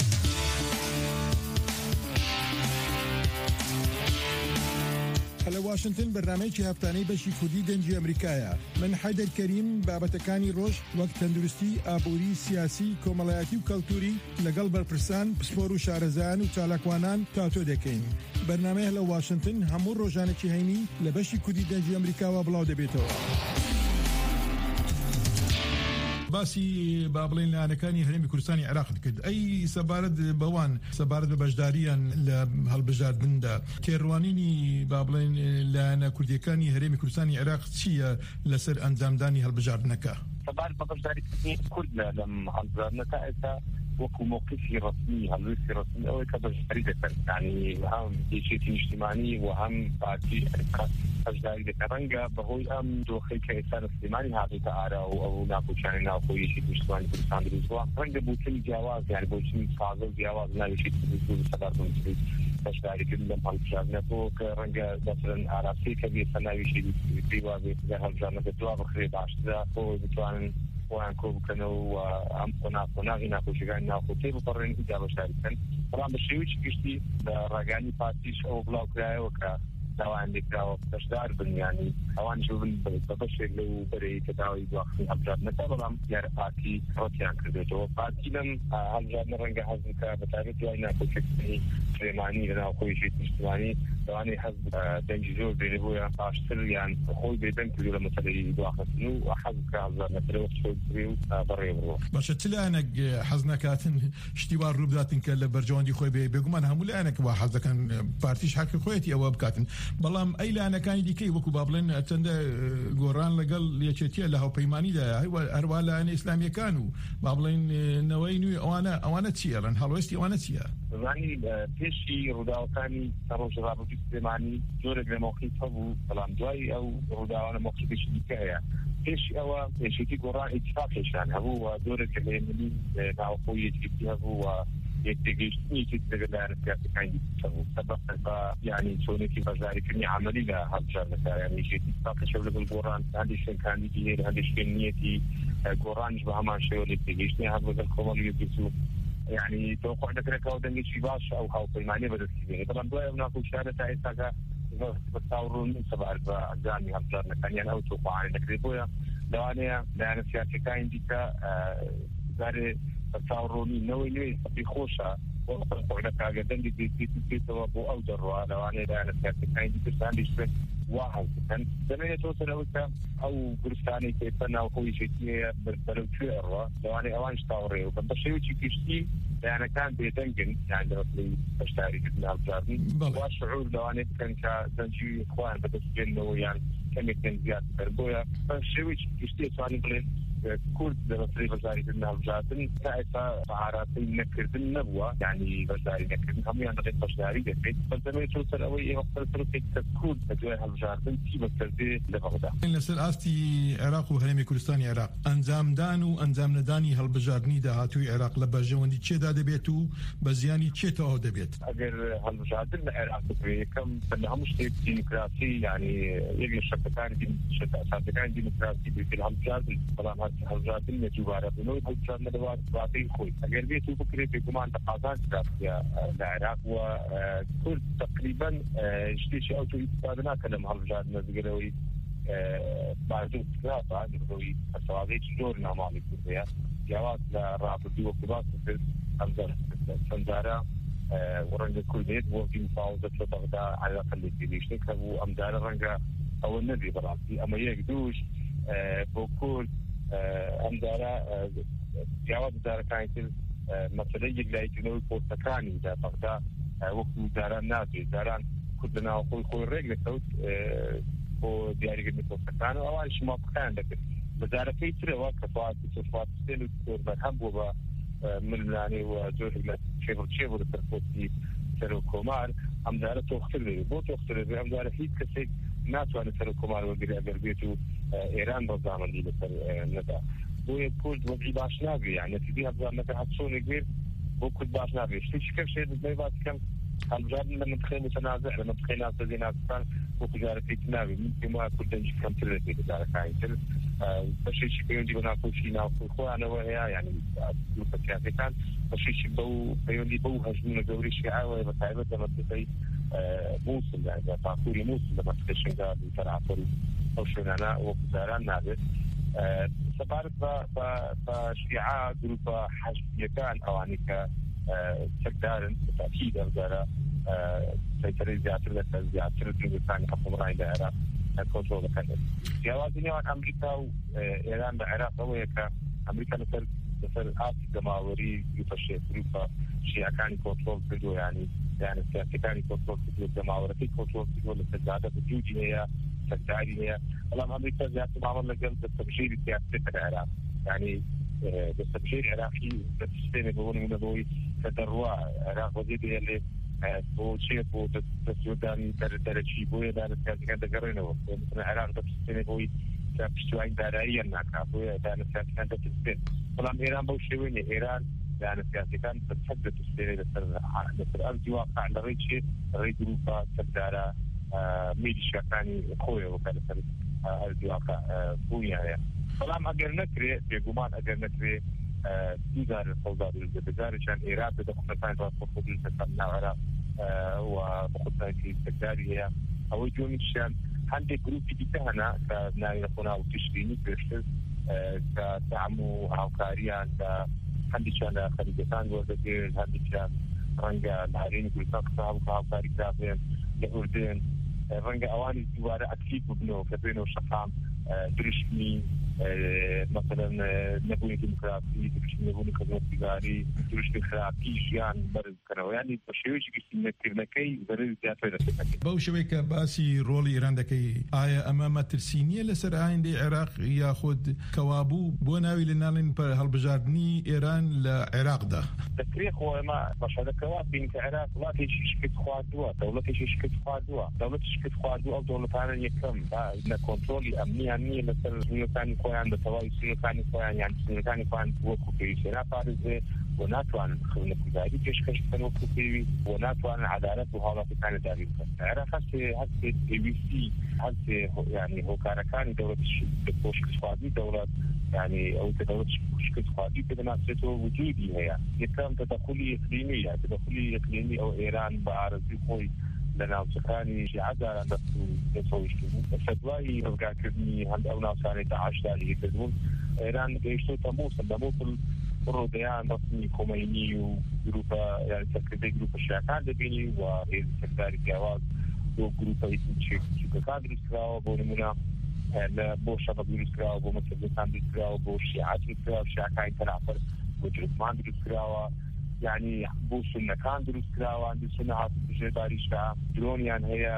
هەلە واشنگتن بەرنامەیەکی هەفتانەی بەشی کوردی دەنجی ئەمریکایە. من حەیدەر کەریم بابەتەکانی ڕۆژ وەک تەندروستی، ئابووری، سیاسی، کۆمەڵایەتی و کەلتوری لەگەڵ بەرپرسان، پسپۆر و شارەزایان و چالاکوانان تاتۆ دەکەین. بەرنامەی هەلە واشنگتن هەموو ڕۆژانێکی هەینی لە بەشی کوردی دەنجی ئەمریکاوە بڵاو دەبێتەوە. باسی با بڵێن لایەنەکانی هەرێمی کوردستانی عێراق کرد ئەی سەبارەت بەوان سەبارەت بە بەشداریان لە هەڵبژاردندا تێڕوانینی با بڵێن لایەنە کوردیەکانی هەرێمی کوردستانی عێراق چییە لەسەر ئەنجامدانی هەڵبژاردنەکە؟ سەبارەت بە بەشداریکردنی کورد لەم هەڵبژاردنەکە ئێستا وەکو موقفی ڕسمی هەڵوێستی ڕسمی ئەوەی کە بەشداری دەکەن یعنی هەم یەکێتی نیشتیمانی و هەم پارتی بەشداری دەکەن ڕەنگە بەهۆی ئەم دۆخەی کە ئێستا لە سلێمانی هاتووەتە ئارا و ئەو ناخۆشیانی ناوخۆی یەکێتی نیشتیمانی کوردستان دروستبووە ڕەنگە بوتنی جیاواز یعنی بۆچنی تازە و جیاواز ناوی یەکێتی دروست سەبارەت بە بەشداریکردن لەم هەڵبژاردنەوە کە ڕەنگە دەسەرن ئاراستی کە بێتە ناوی یەکێتی وازێ هەڵبژاردنەکە دوا بخرێ باشترە بۆ بتوانن وان کۆ بکەنەوە و ئەم قۆناغی ناخۆشیەکانی ناوخۆتێ بپەڕێن ئیجا بەشداریکردن بەڵام بە شێوەیەکی گشتی لە ڕاگەیاندنی پارتیش ئەوە بڵاوکرایەوە کە داوایان لێکراوە بەشدار بن یانی ئەوانش ببن بە بەشێک لەو بەرەی کە داوای دواخستنی هەڵبژاردنەکە بەڵام دیارە پارتی ڕەتیان کردێتەوە پارتی لەم هەڵبژاردنە ڕەنگە حەز بکە بەتابەت دوای ناخۆشیەکردنی سلێمانی لە ناوخۆی یەکێتی نیشتیمانی لەوانەیە حەز دەنگی زۆر بێنێ بۆیان باشتر یان خۆی بێدەنگ کردو لە مەسەلەی دواخستن و حەز بکە هەڵبژاردنەکە لەوە بچۆ و بەڕێ بڕۆ باشە چ لایەنێک حەز ناکاتن شتیوان ڕوو بداتن کە لە بەرژەوەندی خۆی بێگومان هەموو لایەنێک وا حەز دەکەن پارتیش حەقی خۆیەتی ئەوە بکاتن بەڵام ئەی لایەنەکانی دیکەی وەکو با بڵێن چەندە گۆڕان لەگەڵ یەکێتیە لە هاوپەیمانیدا هەروە لایەنە ئیسلامیەکان و با بڵێن نەوەی نوێی ئەوانە چیەڵن هەڵوێستی ئەوانە چییە؟ زانی پێشی ڕووداوەکانی ڕۆژە ڕابردووی سلێمانی زۆرێک لە موقعیت هەبوو بەڵام دوای ئەو ڕووداوانە موقعیتێکی دیکە هەیە پێشی ئەوە پێشێتی گۆڕان ئیتفاقێکیان هەبوو و زۆرێک لە هێمنی ناوخۆی یەکێتی هەبوو و یەکتێگەیشتنی لەگەڵ لایەنە سیاسیەکانی هەبوو سەبەب بە یعنی چۆنێکی بەشداریکردنی عەمەلی لە هەڵبژاردنەکە یعنی یەکێتی ئیتفاقێکە لەگەڵ گۆڕان هەندێک شوێنکاندیدی هەیە هەندێک شوێن نیەتی گۆڕانش بە هەمان شێوە یەکتێگەیشتنی هەبوو لەگەڵ کۆمەڵی یەکگرتو يعني توقع دەکرێتەوە دەنگێکی باش ئەو هاوپەیمانیە بەدەستی بێنێت بەڵام دوای ئەو ناخۆشیانە تا ئێستاکە بەساوڕوون سەبارەت بە ئەنجامی هەڵبژاردنەکانیان ئەو توقعانە دەکرێت بۆیە لەوانەیە لایەنە سیاسیەکانی دیکە جارێ بەساوڕوونی نەوەی نوێی سەبی خۆشە کاگە دەنگی دێتێتەوە بۆ ئەو دەڕوا لەوانەیە لایەنە سیاسیەکانی دیکەشتان دەیشتن وا هەڵبکەن دەمێنێتەوە سەرەوەکە ئەو گورستانەی کە ئێستا ناوخۆی یەکێتی هەیە بەرەو کوێ ئەڕوا لەوانەیە ئەوانش تاوەڕێوە بە شێوەیەکی گشتی لایەنەکان بێدەنگن یان لەوەی بەشداریکردن هەڵبژاردن وا شعور لەوانەیە بکەن کە دەنگی خۆیان بەدەستبێنەوە یان کەمێکیان زیادتر بۆیە بە شێوەیەکی گشتی ئەتوانین بڵێن کورد لەبەسەری بەشداریکردن هەڵبژاردن تا ئێستا بەعاراتی نەکردن نەبووە یعنی بەشداری نەکردن هەمویان دەڵێت بەشداری دەکرێت بەدەمێتەوە سەر ئەوەی ئێوە قسەکەیت کە کورد بە دوای هەڵبژاردن چی بەکردێ لە بەغدا لەسەر ئاستی عێراق و هەرێمی کوردستانی عێراق ئەنجامدان و ئەنجام نەدانی هەڵبژاردننی داهاتووی عێراق لە بەرژەوەندی چێدا دەبێت و بە زیانی چێتەوە دەبێت ئەگەر هەڵبژاردن لە عێراق بکرێت یەکەم لە هەموو شتێک دیموکراسی یعنی یەک لە شەرطەکانی ئاساسیەکانی دیموکراسی بێت هەڵبژاردن بەڵام هەڵبژاردن نەجوبارە بوونەوەی هەڵبژاردنە دەوات دواتەی خۆی ئەگەر بێت و بکرێت بێگومان دەقازان کراسیە لە عێراق و کورد تقریبا شتێکی ئەو توی استفاده ناکە لەم هەڵبژاردنە دەگەرەوەی باردوو کراسە دەگەرەوەی هەسەوازەیەکی زۆر ناماڵی کوردەیە جیاواز لە ڕابردوو وەکو باس کرد ئەمجار چەندجارە ڕەنگە کوردێت بۆ فاوزە لە بەغدا عێراق لە تێگەیشتێک هەبوو ئەمجارە ڕەنگە ئەوە نەبێ بەڕاستی ئەمە یەک دووش بۆ کورد ئەمجارە جیاواز جارەکانی تر مەسەلەی یەکلایەتکردنەوەی پۆستەکانی لە بەغدا وەکو جاران نابێت جاران کورد لە ناوخۆی خۆی ڕێک دەکەوت بۆ دیاریکردنی پۆستەکان و ئەوان شماپەکان دەکرد بەجارەکەی ترەوە کە فاتستێن و زۆر بەرهەم بوو بە ململانێ و زۆر لە چێ بۆ لەسەر پۆستی سەر و کۆمار ئەمجارە تۆختر دەبێت بۆ تۆختر دەبێت ئەمجارە هیچ کەسێک ناتوانێت سەر و کۆمار وەرگری ئەگەر بێت و ئێران ڕەزامەندی لەسەر نەدا بۆیە کورد وەزعی باش نابێت یان نەتیجەی هەڵبژاردنەکە هەچۆنێک بێت بۆ کورد باش نابێت شتێکی کەشێت دەبێت باسکەم هەڵبژاردن لە منطقەی متەنازع لە منطقەی ناوسەرزەی ناوستان وەکو جارەکەی نابێت من پێم وایە کوردەنجی کەمتر دەبێت لە جارەکانی تر بەشێکی پەیوەندی بە ناخۆشی ناوخۆی خۆیانەوە هەیە یعنی گروپە سیاسیەکان بەشێکی بەو پەیوەندی بەو هەژمونە گەورەی شیعەوە بەتایبەت لە منطقەی مووسڵ لە تاکووری مووسڵ لە منطقەی شنگار و تەرعەفەر ئەو شوێنانە وەکو جاران نابێت سەبارەت بە شیعە گروپە حەشدیەکان ئەوانی کە سەکدارن بەتاکید ئەمجارە سەیطرەی زیاتر لەسەر زیاتر جنوبستانی حکومڕانی لە عێراق کۆنترۆڵ دەکەن جیاوازی نێوان ئەمریکا و ئێران لە عێراق ئەوەیە کە ئەمریکا لەسەر ئاسی دەماوەری گروپە شیعەکانی کۆنترۆل کردو یعنی سیاسەکانی کۆنترۆل کردو دەماوەرەکەی کۆنترۆل کردو لە سەرجادە وجودی هەیە سەرداری هەیە بەڵام ئەمریکا زیاتر ماوەڵ لەگەڵ دەستەبژێری سیاسەتە لە عێراق یعنی دەستەبژێری عێراقی دەستێنێ بەوەی کە دەڕوا عێراق وەزیر بێ لێ بۆ چێ بۆ دەستیۆدانی دەرەچی بۆیە دانەسیاسەکان دەگەڕێنەوە مثلا عێراق دەستێنێ بۆی پشتیوانی داراییان ناکا بۆیە دانەسیاسەکان دەستێن بەڵام ئێران بەو شێوەیە ئێران دانەسیاسەکان بەسەر دەستێنێ لەسەر ئەرزی واقع لەڕێی چێ ڕێی گروپە سەردارە میلیشیاکانی خۆیەوە کە لەسەر ئەرزی واقع بوونیان هەیە بەڵام ئەگەر نەکرێ بێگومان ئەگەر نەکرێ 2010 ئێران بەدەخونەکان ڕاستەخۆدرسەکان ناو عێراق و بەخۆتانکی سەرداری هەیە ئەوەی جۆمیشیان هەندێک گروپی دیکە هەنا کە ناوی نەخۆنا و تشرینی پێشتر کە دەعم و هاوکاریان کە هەندێکیان لە خەریکەکان وەردەگرن هەندێکیان ڕەنگە لە هەرێمی کوردستان قسە هاوکاری کرابێن لە ئوردن ڕەنگە ئەوانی دووارە ئەکتیڤ ببنەوە کە بێنەوە شەقام دروشتنی مثلا نبوونی دموکراسی دروشتنی نبوونی خزمەتگوزاری دروشتنی خراپی ژیان بەرز بکەنەوە یعنی بە شێوەیەکی گشتنەکردنەکەی بەرز زیاتر دەکەن بەو شێوەیە کە باسی ڕۆڵی ئێران دەکەی ئایا ئەمە مەترسی نییە لەسەر ئایندەی عێراق یاخود کەوابوو بۆ ناوی لەناڵین هەڵبژاردننی ئێران لە عێراقدا دەکرێت خۆ ئێمە بەشارەکەوا بین کە عێراق وڵاتێکی شکست خواردووە دەوڵەتێکی شکست خواردووە دەوڵەتی شکست خواردووە ئەو دەوڵەتانە یەکەم لە کۆنترۆلی ئەمنیان نییە لەسەر سنوورەکانی خۆیان بە تەواوی سنوورەکانی خۆیان یان سنوورەکانی خۆیان وەکو پێویستە ناپارێزێ و ناتوانن خزمەتگوزاری پێشکەش بکەن وەکو پێویست و ناتوانن عەدالەت بۆ هاوڵاتیەکانی دابین بکەن عێراق هەستێ پێویستی هەستێ یعنی هۆکارەکانی دەوڵەتی بۆ شکستخواردنی دەوڵەت یعنی ئەو کە دەوڵەت شکستخواردی پێ دەناسێتەوە وجودی هەیە یەکەم تەدەخولی ئیقلیمیە تەدەخولی ئیقلیمی ئەو ئێران بە ئارەزوی خۆی لە ناوچەکانی شیعەداران دەستەویشتبوو بە دوای ڕزگارکردنی هەند ئەو ناوچانەی داعشداری کردبوون ئێران گەیشتۆتە مووسڵ لە مووسڵ ڕۆدەیان ڕستنی خۆمەینی و گروپە یان سەرکردەی گروپە شیعەکان دەبینی و هێزی سەرداری پیاواز بۆ گروپە چووکەکان دروستکراوە بۆ نمونە بۆ شەبە دروستکراوە بۆ مەسەجدەکان دروستکراوە بۆ شیعەت دروستکراوە شیعەکانی تەنافەر بۆ جروپمان دروستکراوە یعنی بۆ سونەکان دروستکراوە سونە هاتوژێداریشدا درۆنیان هەیە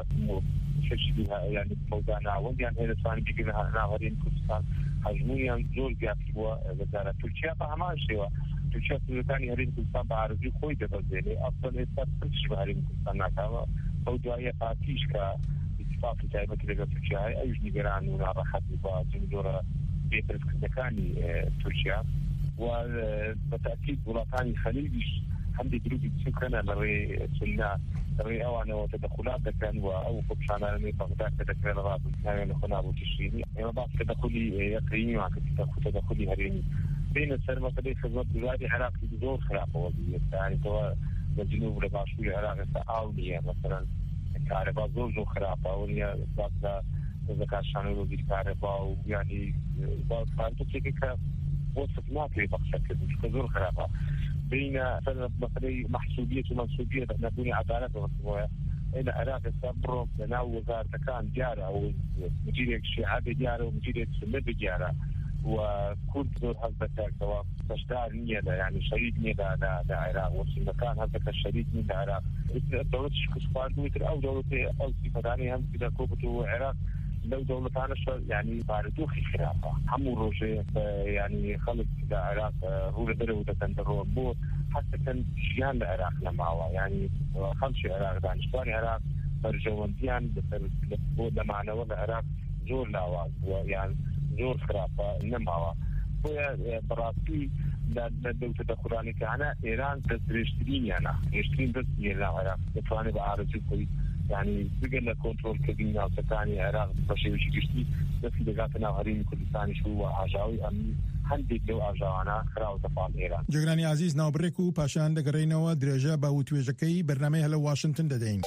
یعنی مەودا ناوەندیان هەیە دەتوانین بیگرن ناوەڕین کوردستان هەژمونیان زۆر زیاتر بووە بەزارە تورکیا بە هەمان شێوە تورکیا سنوورەکانی هەرێمی کوردستان بە ئارەزوی خۆی دەبەزێنێ ئەسڵەن ئێستا پرسیش بە هەرێمی کوردستان ناکاوە ئەو دوایە پارتیش کە اتفاقی تایبەتی لەگەڵ تورکیا هەیە ئەویش نیگەران و ناڕەحەتی بە جۆرە بێپرسکردنەکانی تورکیا و بەتاکید وڵاتانی خەلیجیش هەندێک گروپی بچووکەنە لەڕێ سونە لەڕێ ئەوانەوە تەدەخولات دەکەن و ئەو خۆپشانانەی بەغداد کە دەکرێت لە ڕابردناوێ لە خۆنا بۆ تشرینی ئێمە باس تەدەخولی یەقینیمان کە تەدەخولی هەرێمی بینە سەر مەسەلەی خزمەتگوزاری عێراقی زۆر خراپەوە یعنیەوە لە جنوب لە باشووری عێراق ئێستا ئاو نییە مەسەرەن کارەبا زۆر خراپە ئەوە نییە باس لە زەکاتشانەی وەزیری کارەبا و یعنی فارتوکێکی کە وصف ناكري بقشة كذور خرافة بين مثلا محسوبية ومنسوبية نبني عدالة ومسموها إلى عراق السابرو لناو وزارة كان جارة أو مديرية الشيعة بجارة ومديرية السنة بجارة وكل دور هذا سواء تشدار نية يعني شريك نية لعراق والسنة كان هذا الشريك نية لعراق الدولة شكس فاردويتر أو دولة أو سيفداني هم كده كوبتو عراق لو دولتانا يعني باردوخي خرافة همو روجي يعني خلق العراق رولة درو تندرون بو حتى كان جيان العراق لمعوا يعني خمس عراق دانشتواني عراق برجوانديان لمعنى وضع العراق زور لاواز ويعني زور خرافة نمعوا بويا براسي لو تدخلاني كأنا إيران تدريشترين يعني يشترين بس العراق يتواني بعارضي كوي يعني بقى كنترول كبيرة وسكاني عراق بشيء وشي قشتي بس دقاتنا هرين كردستاني شو عجاوي أمني هەندێک لەو ئاژاوانە خراوەتەپاڵ ئێران. جێگرانی عزیز ناوبڕێک و پاشان دەگەڕێینەوە درێژە بە وتوێژەکەی بەرنامەی هەلە واشنگتن دەدەین.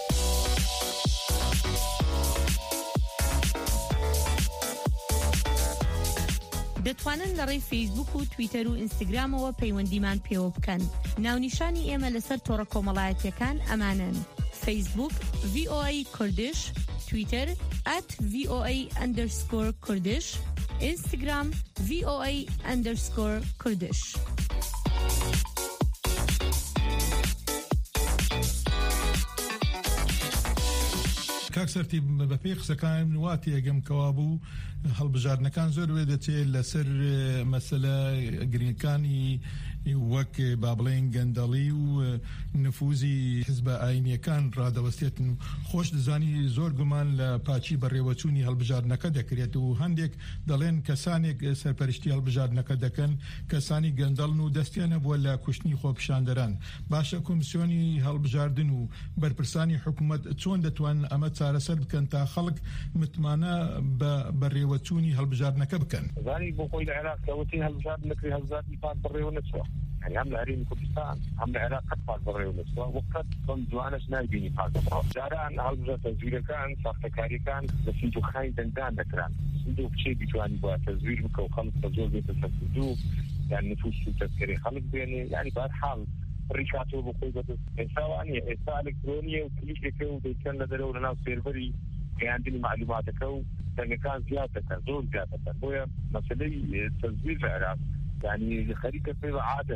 دەتوانن لەڕێی فیسبوک و تویتەر و ئینستاگرامەوە پەیوەندیمان پێوە بکەن. ناونیشانی ئێمە لەسەر تۆڕە کۆمەڵایەتیەکان ئەمانن: فیسبوک VOA کوردش، تویتر @VOA_کوردش، ئینستاگرام VOA_Kurdish. کاکسەرتی بە پێی قسەکان واتی ئەگەم کەوا بوو هەڵبژاردنەکان زۆر وێ دەچێت لەسەر مەسەلە گرنگەکانی وەک با بڵێن گەندەڵی و نفوزی حزبە ئاینیەکان ڕادەوەستێتن و خۆش دەزانی زۆر گومان لە پاچی بەڕێوەچوونی هەڵبژاردنەکە دەکرێت و هەندێک دەڵێن کەسانێک سەرپەرشتی هەڵبژاردنەکە دەکەن کەسانی گەندەڵن و دەستیانە بووە لە کوشتنی خۆپیشاندەران. باشە کۆمیسیۆنی هەڵبژاردن و بەرپرسانی حکوومەت چۆن دەتوانن ئەمە چارەسەر بکەن تا خەڵک متمانە بە بەڕێوەچوونی هەڵبژاردنەکە بکەن؟ زانی بۆ خۆی لە عێراق کەوتی هەڵبژاردنەکەی هەڵبژاردنی پاک بەڕێوە نەچووە، يعني هم لهرين كردستان هم العراق قد فاز بالريولسوا وقد كن جوانش نايبيني فاز جاران هالبجا تزوير كان ساختكاري كان بسندو خاين دندان دكران سندو بشي بجواني بوا تزوير بكو خلق تزور بيت الصندوق يعني نفوس تذكري خلق بيني يعني بهالحال ريكاتو بقوي بس سواء الكترونيه وكليكه وديكان لدرو لنا سيرفري عندنا معلوماتك كان زياده زور زياده بويا مساله تزوير العراق يعني خريطة في عادة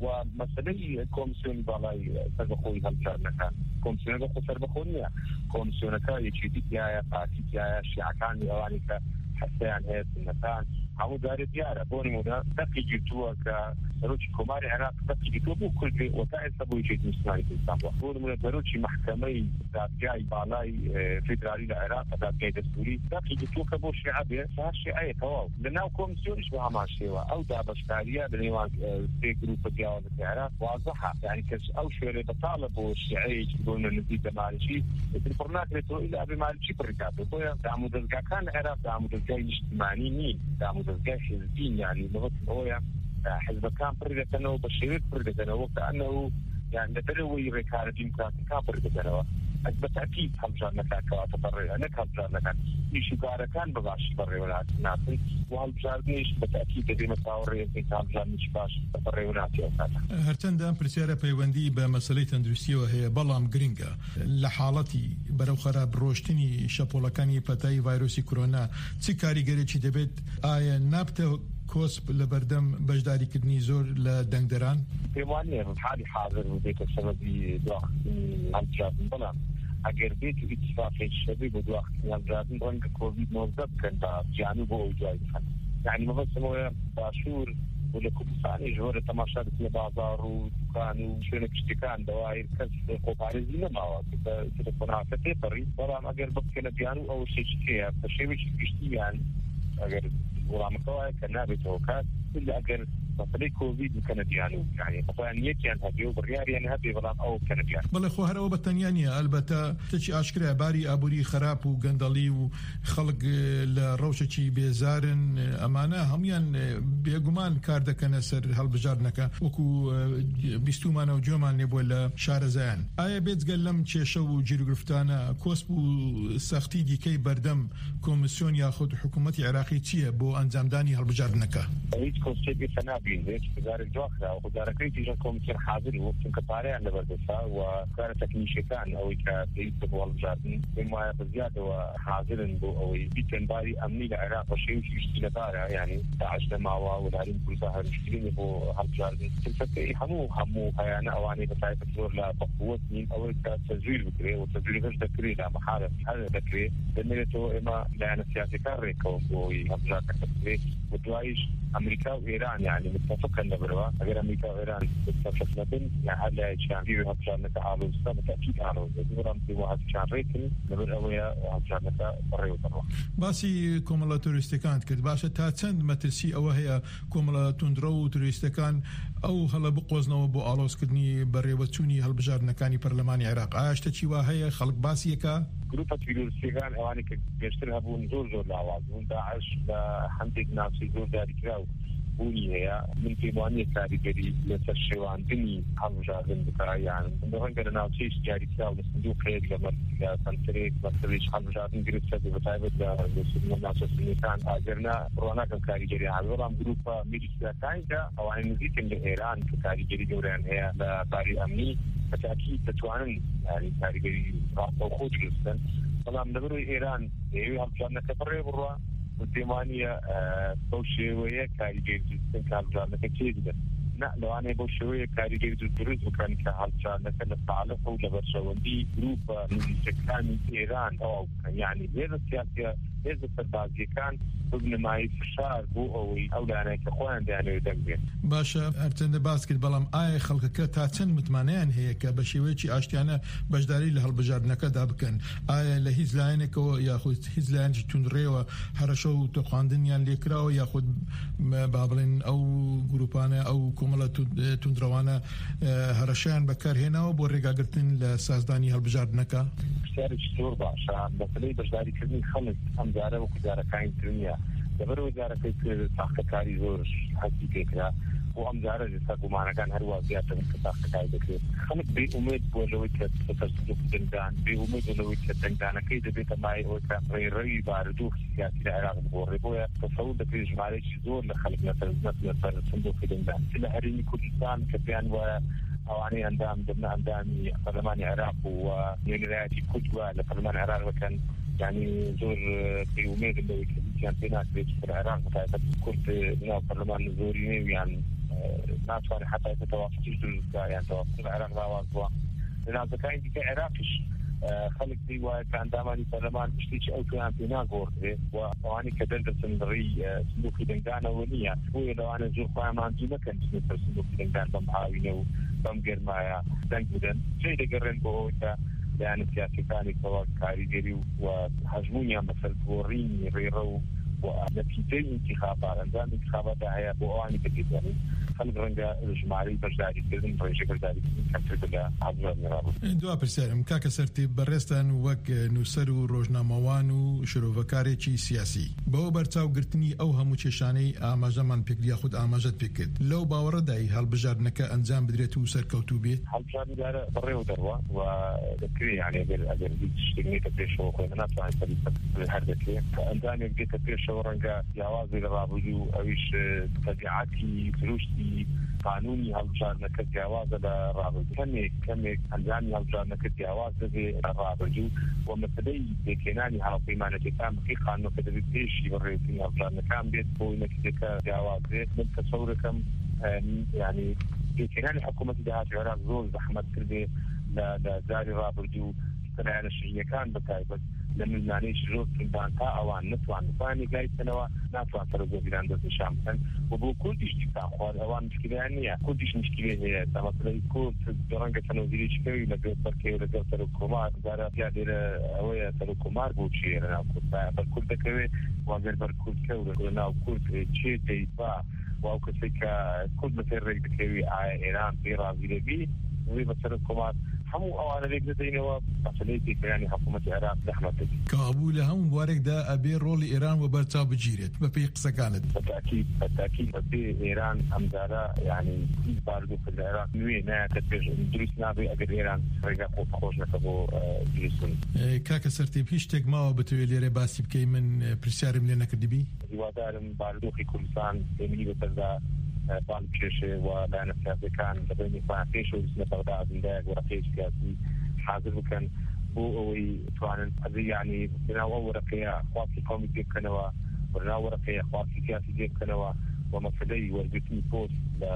ومسألة كومسيون بالاي سربخوي هالشارنكان كومسيون بخو سربخونيا كومسيونكا يجيدي يا باتي يا شيعكان يوانيكا حسيان هيت النكان عمو داري ديارة بوني مودا تقي جيتوا كروشي كوماري عراق تقي جيتوا بو كل في وتاعي سبو يجيد مسماري في السامبوا بوني مودا كروشي محكمي ذات جاي بالاي فيدرالي العراق ذات جاي دستوري تقي جيتوا كبو شعبي فهالشيء تواو لناو كومسيون إشبه ماشيوا أو دابشكارية بنيوان سي جروب دياوة العراق واضحة يعني كش أو شوية بطالبوا الشيعي يقولون نزيد مالشي البرنامج ريتو إلا بمالشي بركاته بويا دعمو دزقا كان العراق دعمو دزقا اجتماعي مين دعمو دزقا حزبين يعني لغة بويا حزب كان برقتنا وبشيرت برقتنا وكأنه يعني ندروي ركارة ديمقراطي كان برقتنا بالتأكيد هالبجارنا كان كواتبرر أنا هالبجارنا كان يشو قارة كان بغاشي بريونات ناسن وهالبجارنيش بالتأكيد دي متاوري يمكن هالبجارنيش باش بريوناتي أوقاتها هرتندان برسيارة بيواندي بمسألة تندرسية وهي بلام جرينجا لحالتي برو خراب روشتني شابولكاني بتاي فيروسي كورونا تي كاريگري چي دبت آيا نابته كوسب لبردم بجداري كدني زور لدنگدران بيواني حالي حاضر وديك السببي دوخ هالبجار بلام اگر بيت اتفاقي الشباب ودوخ هالبجار رنگ كوفيد 19 كان بجانب وجاي يعني ما بس هو باشور ولا كردستان جوهر تماشا بسم بازار ودكان وشونك اشتكان دوائر كسب قوبارزي نماوا تلفونات تيبري طبعا اگر بكنا بيانو او شيء فيها فشي وش بيشتي يعني اگر ورامكوا كنابي توكات إلا أجر مسألة كوفيد كنديانو يعني طبعا يكيان هديو برياري يعني هدي بلام أو كنديان. بله خوهر أو بتنيانية البته تشي أشكره باري أبوري خراب وجندلي وخلق لروشة شيء بيزارن أمانة هميان بيجومان كارد كنسر هالبجارنكا وكو بيستومان وجومان نبولا شار زين. آية بيت قلم تشيشو جيروغرفتانا كوسبو سختي دي كي بردم كوميسيون ياخد حكومة عراقي تيه بو أنزام داني هالبجارنكا. كونسيبي سنابين ليش وزارة الداخلة ووزارة كريتيجا كوميسيون حاضر وقتن كباري عند بردسا وكان تكنيشي كان أو كبريد والجاردن بما بزيادة وحاضرن بو أو بيتن باري أمني العراق وشيء يشتي لبارة يعني تعجنا معوا والهارين كل سهر مشكلين بو هالجاردن تلفتي همو هيانا أواني بتاعي بتزور لبقوة مين أو كتزوير بكري وتزوير غش دكري لا محارة هذا دكري لأنه إما لأن السياسي كاري كون بو هالجاردن دكري ودوايش أمريكا وإيران يعني متفقا نبروا أجر أمريكا وإيران متفقا نبن يعني هذا كان في هالجار نتعالوا بالتأكيد عالوا يقولون في واحد كان ريتن نبر أويا هالجار نتبريو تروح. باسي كوملا تورستيكان كده باشا تاتسند مترسي أو هي كوملا تندرو تورستيكان أو هلا بقوزنا وبو ألوس كدني بريوتوني هالبجار نكاني برلماني عراق عاش تشي وهي خلق باسي كا جروبات تورستيكان أواني كيشترها بون زور لعواز بون داعش لحمدك ناسي زور داري كراو بوني هي من تيمانية كاريجري لتشيوان بني هالمجاهدين بكاي يعني من رنجل ناوتيش جاري كراو لصندوق خير لمن سنتريك مسريش هالمجاهدين قريب سبب بتايبت لسنة ناسو سنتان آجرنا رونا كان كاريجري هالورام جروبا ميجيستا كاينجا أو عن نزيك من إيران كاريجري جوران هي لباري أمني بالتأكيد تتوانن يعني كاريجري راح وخوج لسن طبعا نبرو إيران يهوي هالمجاهدين كبري بروا وتێمانە بەو شێوەیە کاریگەری دروستکردن کە هەڵبژاردنەکە چێ لەوانەیە بۆ شێوەیە کاریگەری دروست بکەن کە هەڵبژاردنەکە لە ساڵح و لە بەرژەوەندی گروپە نووسەکانی ئێران ئەو بکەن یعنی هێزە سیاسیە هێزە سەربازیەکان ببنمایی فشار بۆ ئەوەی ئەو لایەنەیە کە خۆیان دەیانەوێت دەنگێن. باشە هەرچەندە باس کرد بەڵام ئایا خەڵکەکە تا چەند متمانەیان هەیە کە بە شێوەیەکی ئاشتیانە بەشداری لە هەڵبژاردنەکەدا بکەن؟ ئایا لە هیچ لایەنێکەوە یاخود هیچ لایەنێکی توندڕێوە هەرەشە و تۆخواندنیان لێکراوە یاخود با بڵێن ئەو گروپانە ئەو کۆمەڵە توندڕەوانە هەرەشیان بەکارهێناوە بۆ ڕێگاگرتن لە سازدانی هەڵبژاردنەکە؟ پرسیارێکی زۆر باشە مەسەلەی بەشداریکردنی خەڵک ئەم جارە وەکو جارەکانی ترنیە لەبەرەوەی جارەکەی کرد تاقەکاری زۆر حەزی پێکرا و ئەم جارە ئێستا گومانەکان هەروە زیاتر کە تاقەکاری دەکرێت خەڵک بێ ئومێد بۆ لەوەی کە تەرسوک دەنگدان بێ ئومێد بۆ لەوەی کە دەنگدانەکەی دەبێتە مای ئەوەی کە ڕێڕەوی بارودۆخی سیاسی لە عێراق بگۆڕێ بۆیە تەسەوور دەکرێت ژمارەیەکی زۆر لە خەڵک لەسەر سندوقی دەنگدان لە هەرێمی کوردستان کە پێیان وایە ئەوانەی ئەندام دەبنە ئەندامی پەرلەمانی عێراق و نوێنەرایەتی کورد وە لە پەرلەمانی عێراق بکەن یعنی زۆر پێومێدن لەوەی کە هیچیان پێ ناکرێت لە عێراق بەتایبەت کورد بناو پەرلەمان زۆری نێویان ناتوانێت حتا تەوافقیش دروستکە یان تەوافق لە عێراق ڕاواز بووە لە ناوچەکانی دیکە عێراقیش خەڵک پێی وایە کە ئەندامانی پەرلەمان شتێکی ئەو پێیان پێ ناگۆڕدرێت و ئەوانەی کە دەردەچن ڕێی سندوقی دەنگدانەوە نییە بۆیە لەوانە زۆر خۆیان ماندوو نەکەن سەر سندوقی دەنگدان بەم هاوینە و بەم گەرمایە دەنگ بدەن جێ دەگەڕێن بۆ ئەوەی کە لایەنە سیاسیەکانی کەوا کاریگەری و هەژمونیان بەسەر گۆڕینی ڕێڕە و نەتیجەی انتخابات ئەنجام انتخاباتدا هەیە بۆ ئەوانی بگەیتێنن خەڵک ڕەنگە ژمارەی بەشداریکردن ڕێژەی بەشداریکردن کەمتر لە هەڵبژاردنی ڕابردوو. دوا پرسیارم کاکە سەرتیب بەڕێستان وەک نووسەر و ڕۆژنامەوان و شرۆڤەکارێکی سیاسی بەوە بەرچاوگرتنی ئەو هەموو کێشانەی ئاماژەمان پێکرد یاخود ئاماژەت پێکرد لەو باوەڕەدای هەڵبژاردنەکە ئەنجام بدرێت و سەرکەوتوو بێت؟ هەڵبژاردنی دارە بەڕێوە دەڕوا و دەکرێت یعنی ئەگەر هیچ شتێک نێتە پێشەوە خۆی ناتوانێت هەر دەکرێت ئەندامێک دێتە پێشەوە ڕەنگە جیاوازی لە ڕابردوو ئەویش تەبیعەتی دروستی قانونی هەڵبژاردنەکە جیاوازە لە ڕابردوو کەمێک ئەنجامی هەڵبژاردنەکە جیاواز دەبێت لە ڕابردوو و مەسەلەی پێکهێنانی هاوپەیمانەتەکان بکەی قانونەکە دەبێت پێشی بەڕێوەبردننی هەڵبژاردنەکان بێت بۆی نەتیجەکە جیاواز بێت من تەسەورەکەم یعنی پێکهێنانی حکوومەتی داهاتی عێراق زۆر زەحمەت کردێ لە جاری ڕابردوو لایەنە شیعیەکان بەتایبەت لە میزانەی زۆر تندان تا ئەوان نتوانانی گایتنەوە ناتوان سەرۆگۆگیران دەستنیشان بکەن و بۆ کوردیش دیسان خوارد ئەوان مشکلیان نییە کوردیش مشکلێ هەیە تا مەسەلەی کورد ڕەنگە سەرۆگیریشکەوی لەگەڵ بەرکێ و لەگەڵ سەرۆکۆمار جارە دیارە ئەوەیە سەرۆکۆمار بۆ چیە لە ناو کورد بەرکورد دەکەوێت واگەر بەرکوردکە و لە ناو کورد چێ دەیبا واو کەسێک کە کورد بەسەر ڕێک دەکەوی ئایا ئێران پێ ڕازی دەبی وی بە سەرۆکۆمار هەموو ئەوانە لێک دەدەینەوە مەسەلەی پێکهێنانی حکوومەتی عێراق زەحمەتێتی کابوو لە هەموو بوارێکدا ئەبێ ڕۆڵی ئێران وە بەرچاو بگیرێت بە پێی قسەکانت بەتاکید بەپێ ئێران ئەمجارە یعنی هیچ بارودۆخی لە عێراق نوێ نایەتە پێش دروست نابێ ئەگەر ئێران ڕێگا خۆش نەکە بۆ دروستبوون. کاکە سەرتیب هیچ شتێک ماوە بتەوێت لێرە باسی بکەی من پرسیارم لێ نەکردبی؟ هیوادارم بارودۆخی کوردستان تێمنی بەسەردا بان کێشێ و لایەنە سیاسیەکان دەبێنی پێش و بچنە بەغدا ئەجندایەک وەرەقەی سیاسی حاضر بکەن بۆ ئەوەی بتوانن یعنی بناو ئەو وەرەقەیە خواسی قەومی پێ بکەنەوە بناو وەرەقەیە خواسی سیاسی پێ بکەنەوە و مەسەلەی وەرگرتنی پۆست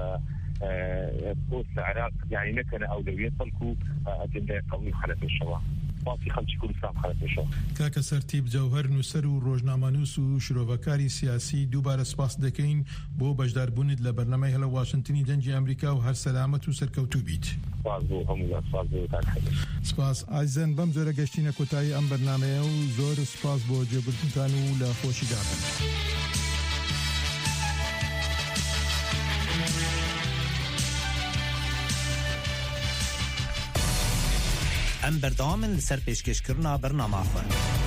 لە عێراق یعنی نەکەنە ئەولەویەت بەڵکو ئەجندای قەومی خەلەتێشەوە باسی خەڵکی کوردستان خەلەتێشەوە. کاکە سەرتیب جەوهەر نووسەر و ڕۆژنامەنووس و شرۆڤەکاری سیاسی دووبارە سپاس دەکەین بۆ بەشداربوونت لە بەرنامەی هەلە واشنتنی دەنگی ئەمریکا و هەر سەلامەت و سەرکەوتوو بیت. سپاس ئایزەن بەم جۆرە گەشتینە کۆتایی ئەم بەرنامەیە و زۆر سپاس بۆ جێبردنتان و لە خۆشی دابن. ئەم بەردەوامن لەسەر پێشکەشکردنا بەرنامەخۆ.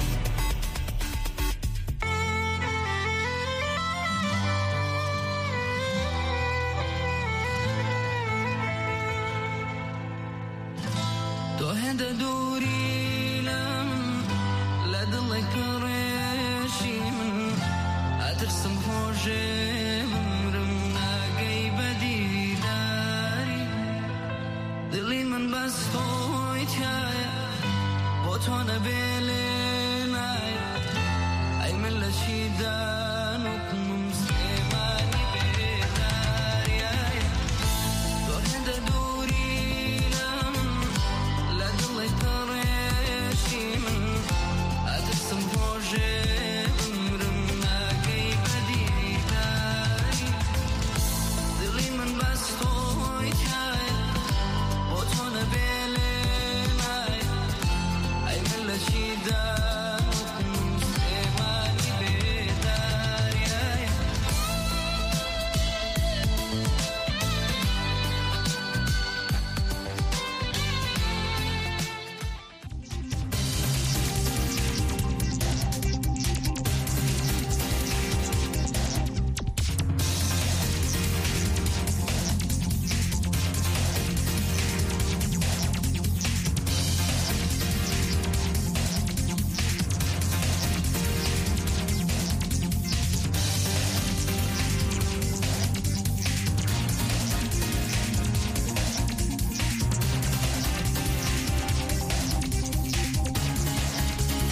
تۆ هێندە دووری لەم لە دڵی کڕێشی من ئەترسم خۆشێ بمرم ناگەی بەدیداری دڵی من بەس تۆی تایە بۆ تۆ نەبێ لێ نایە ئەی من لە چیدا دار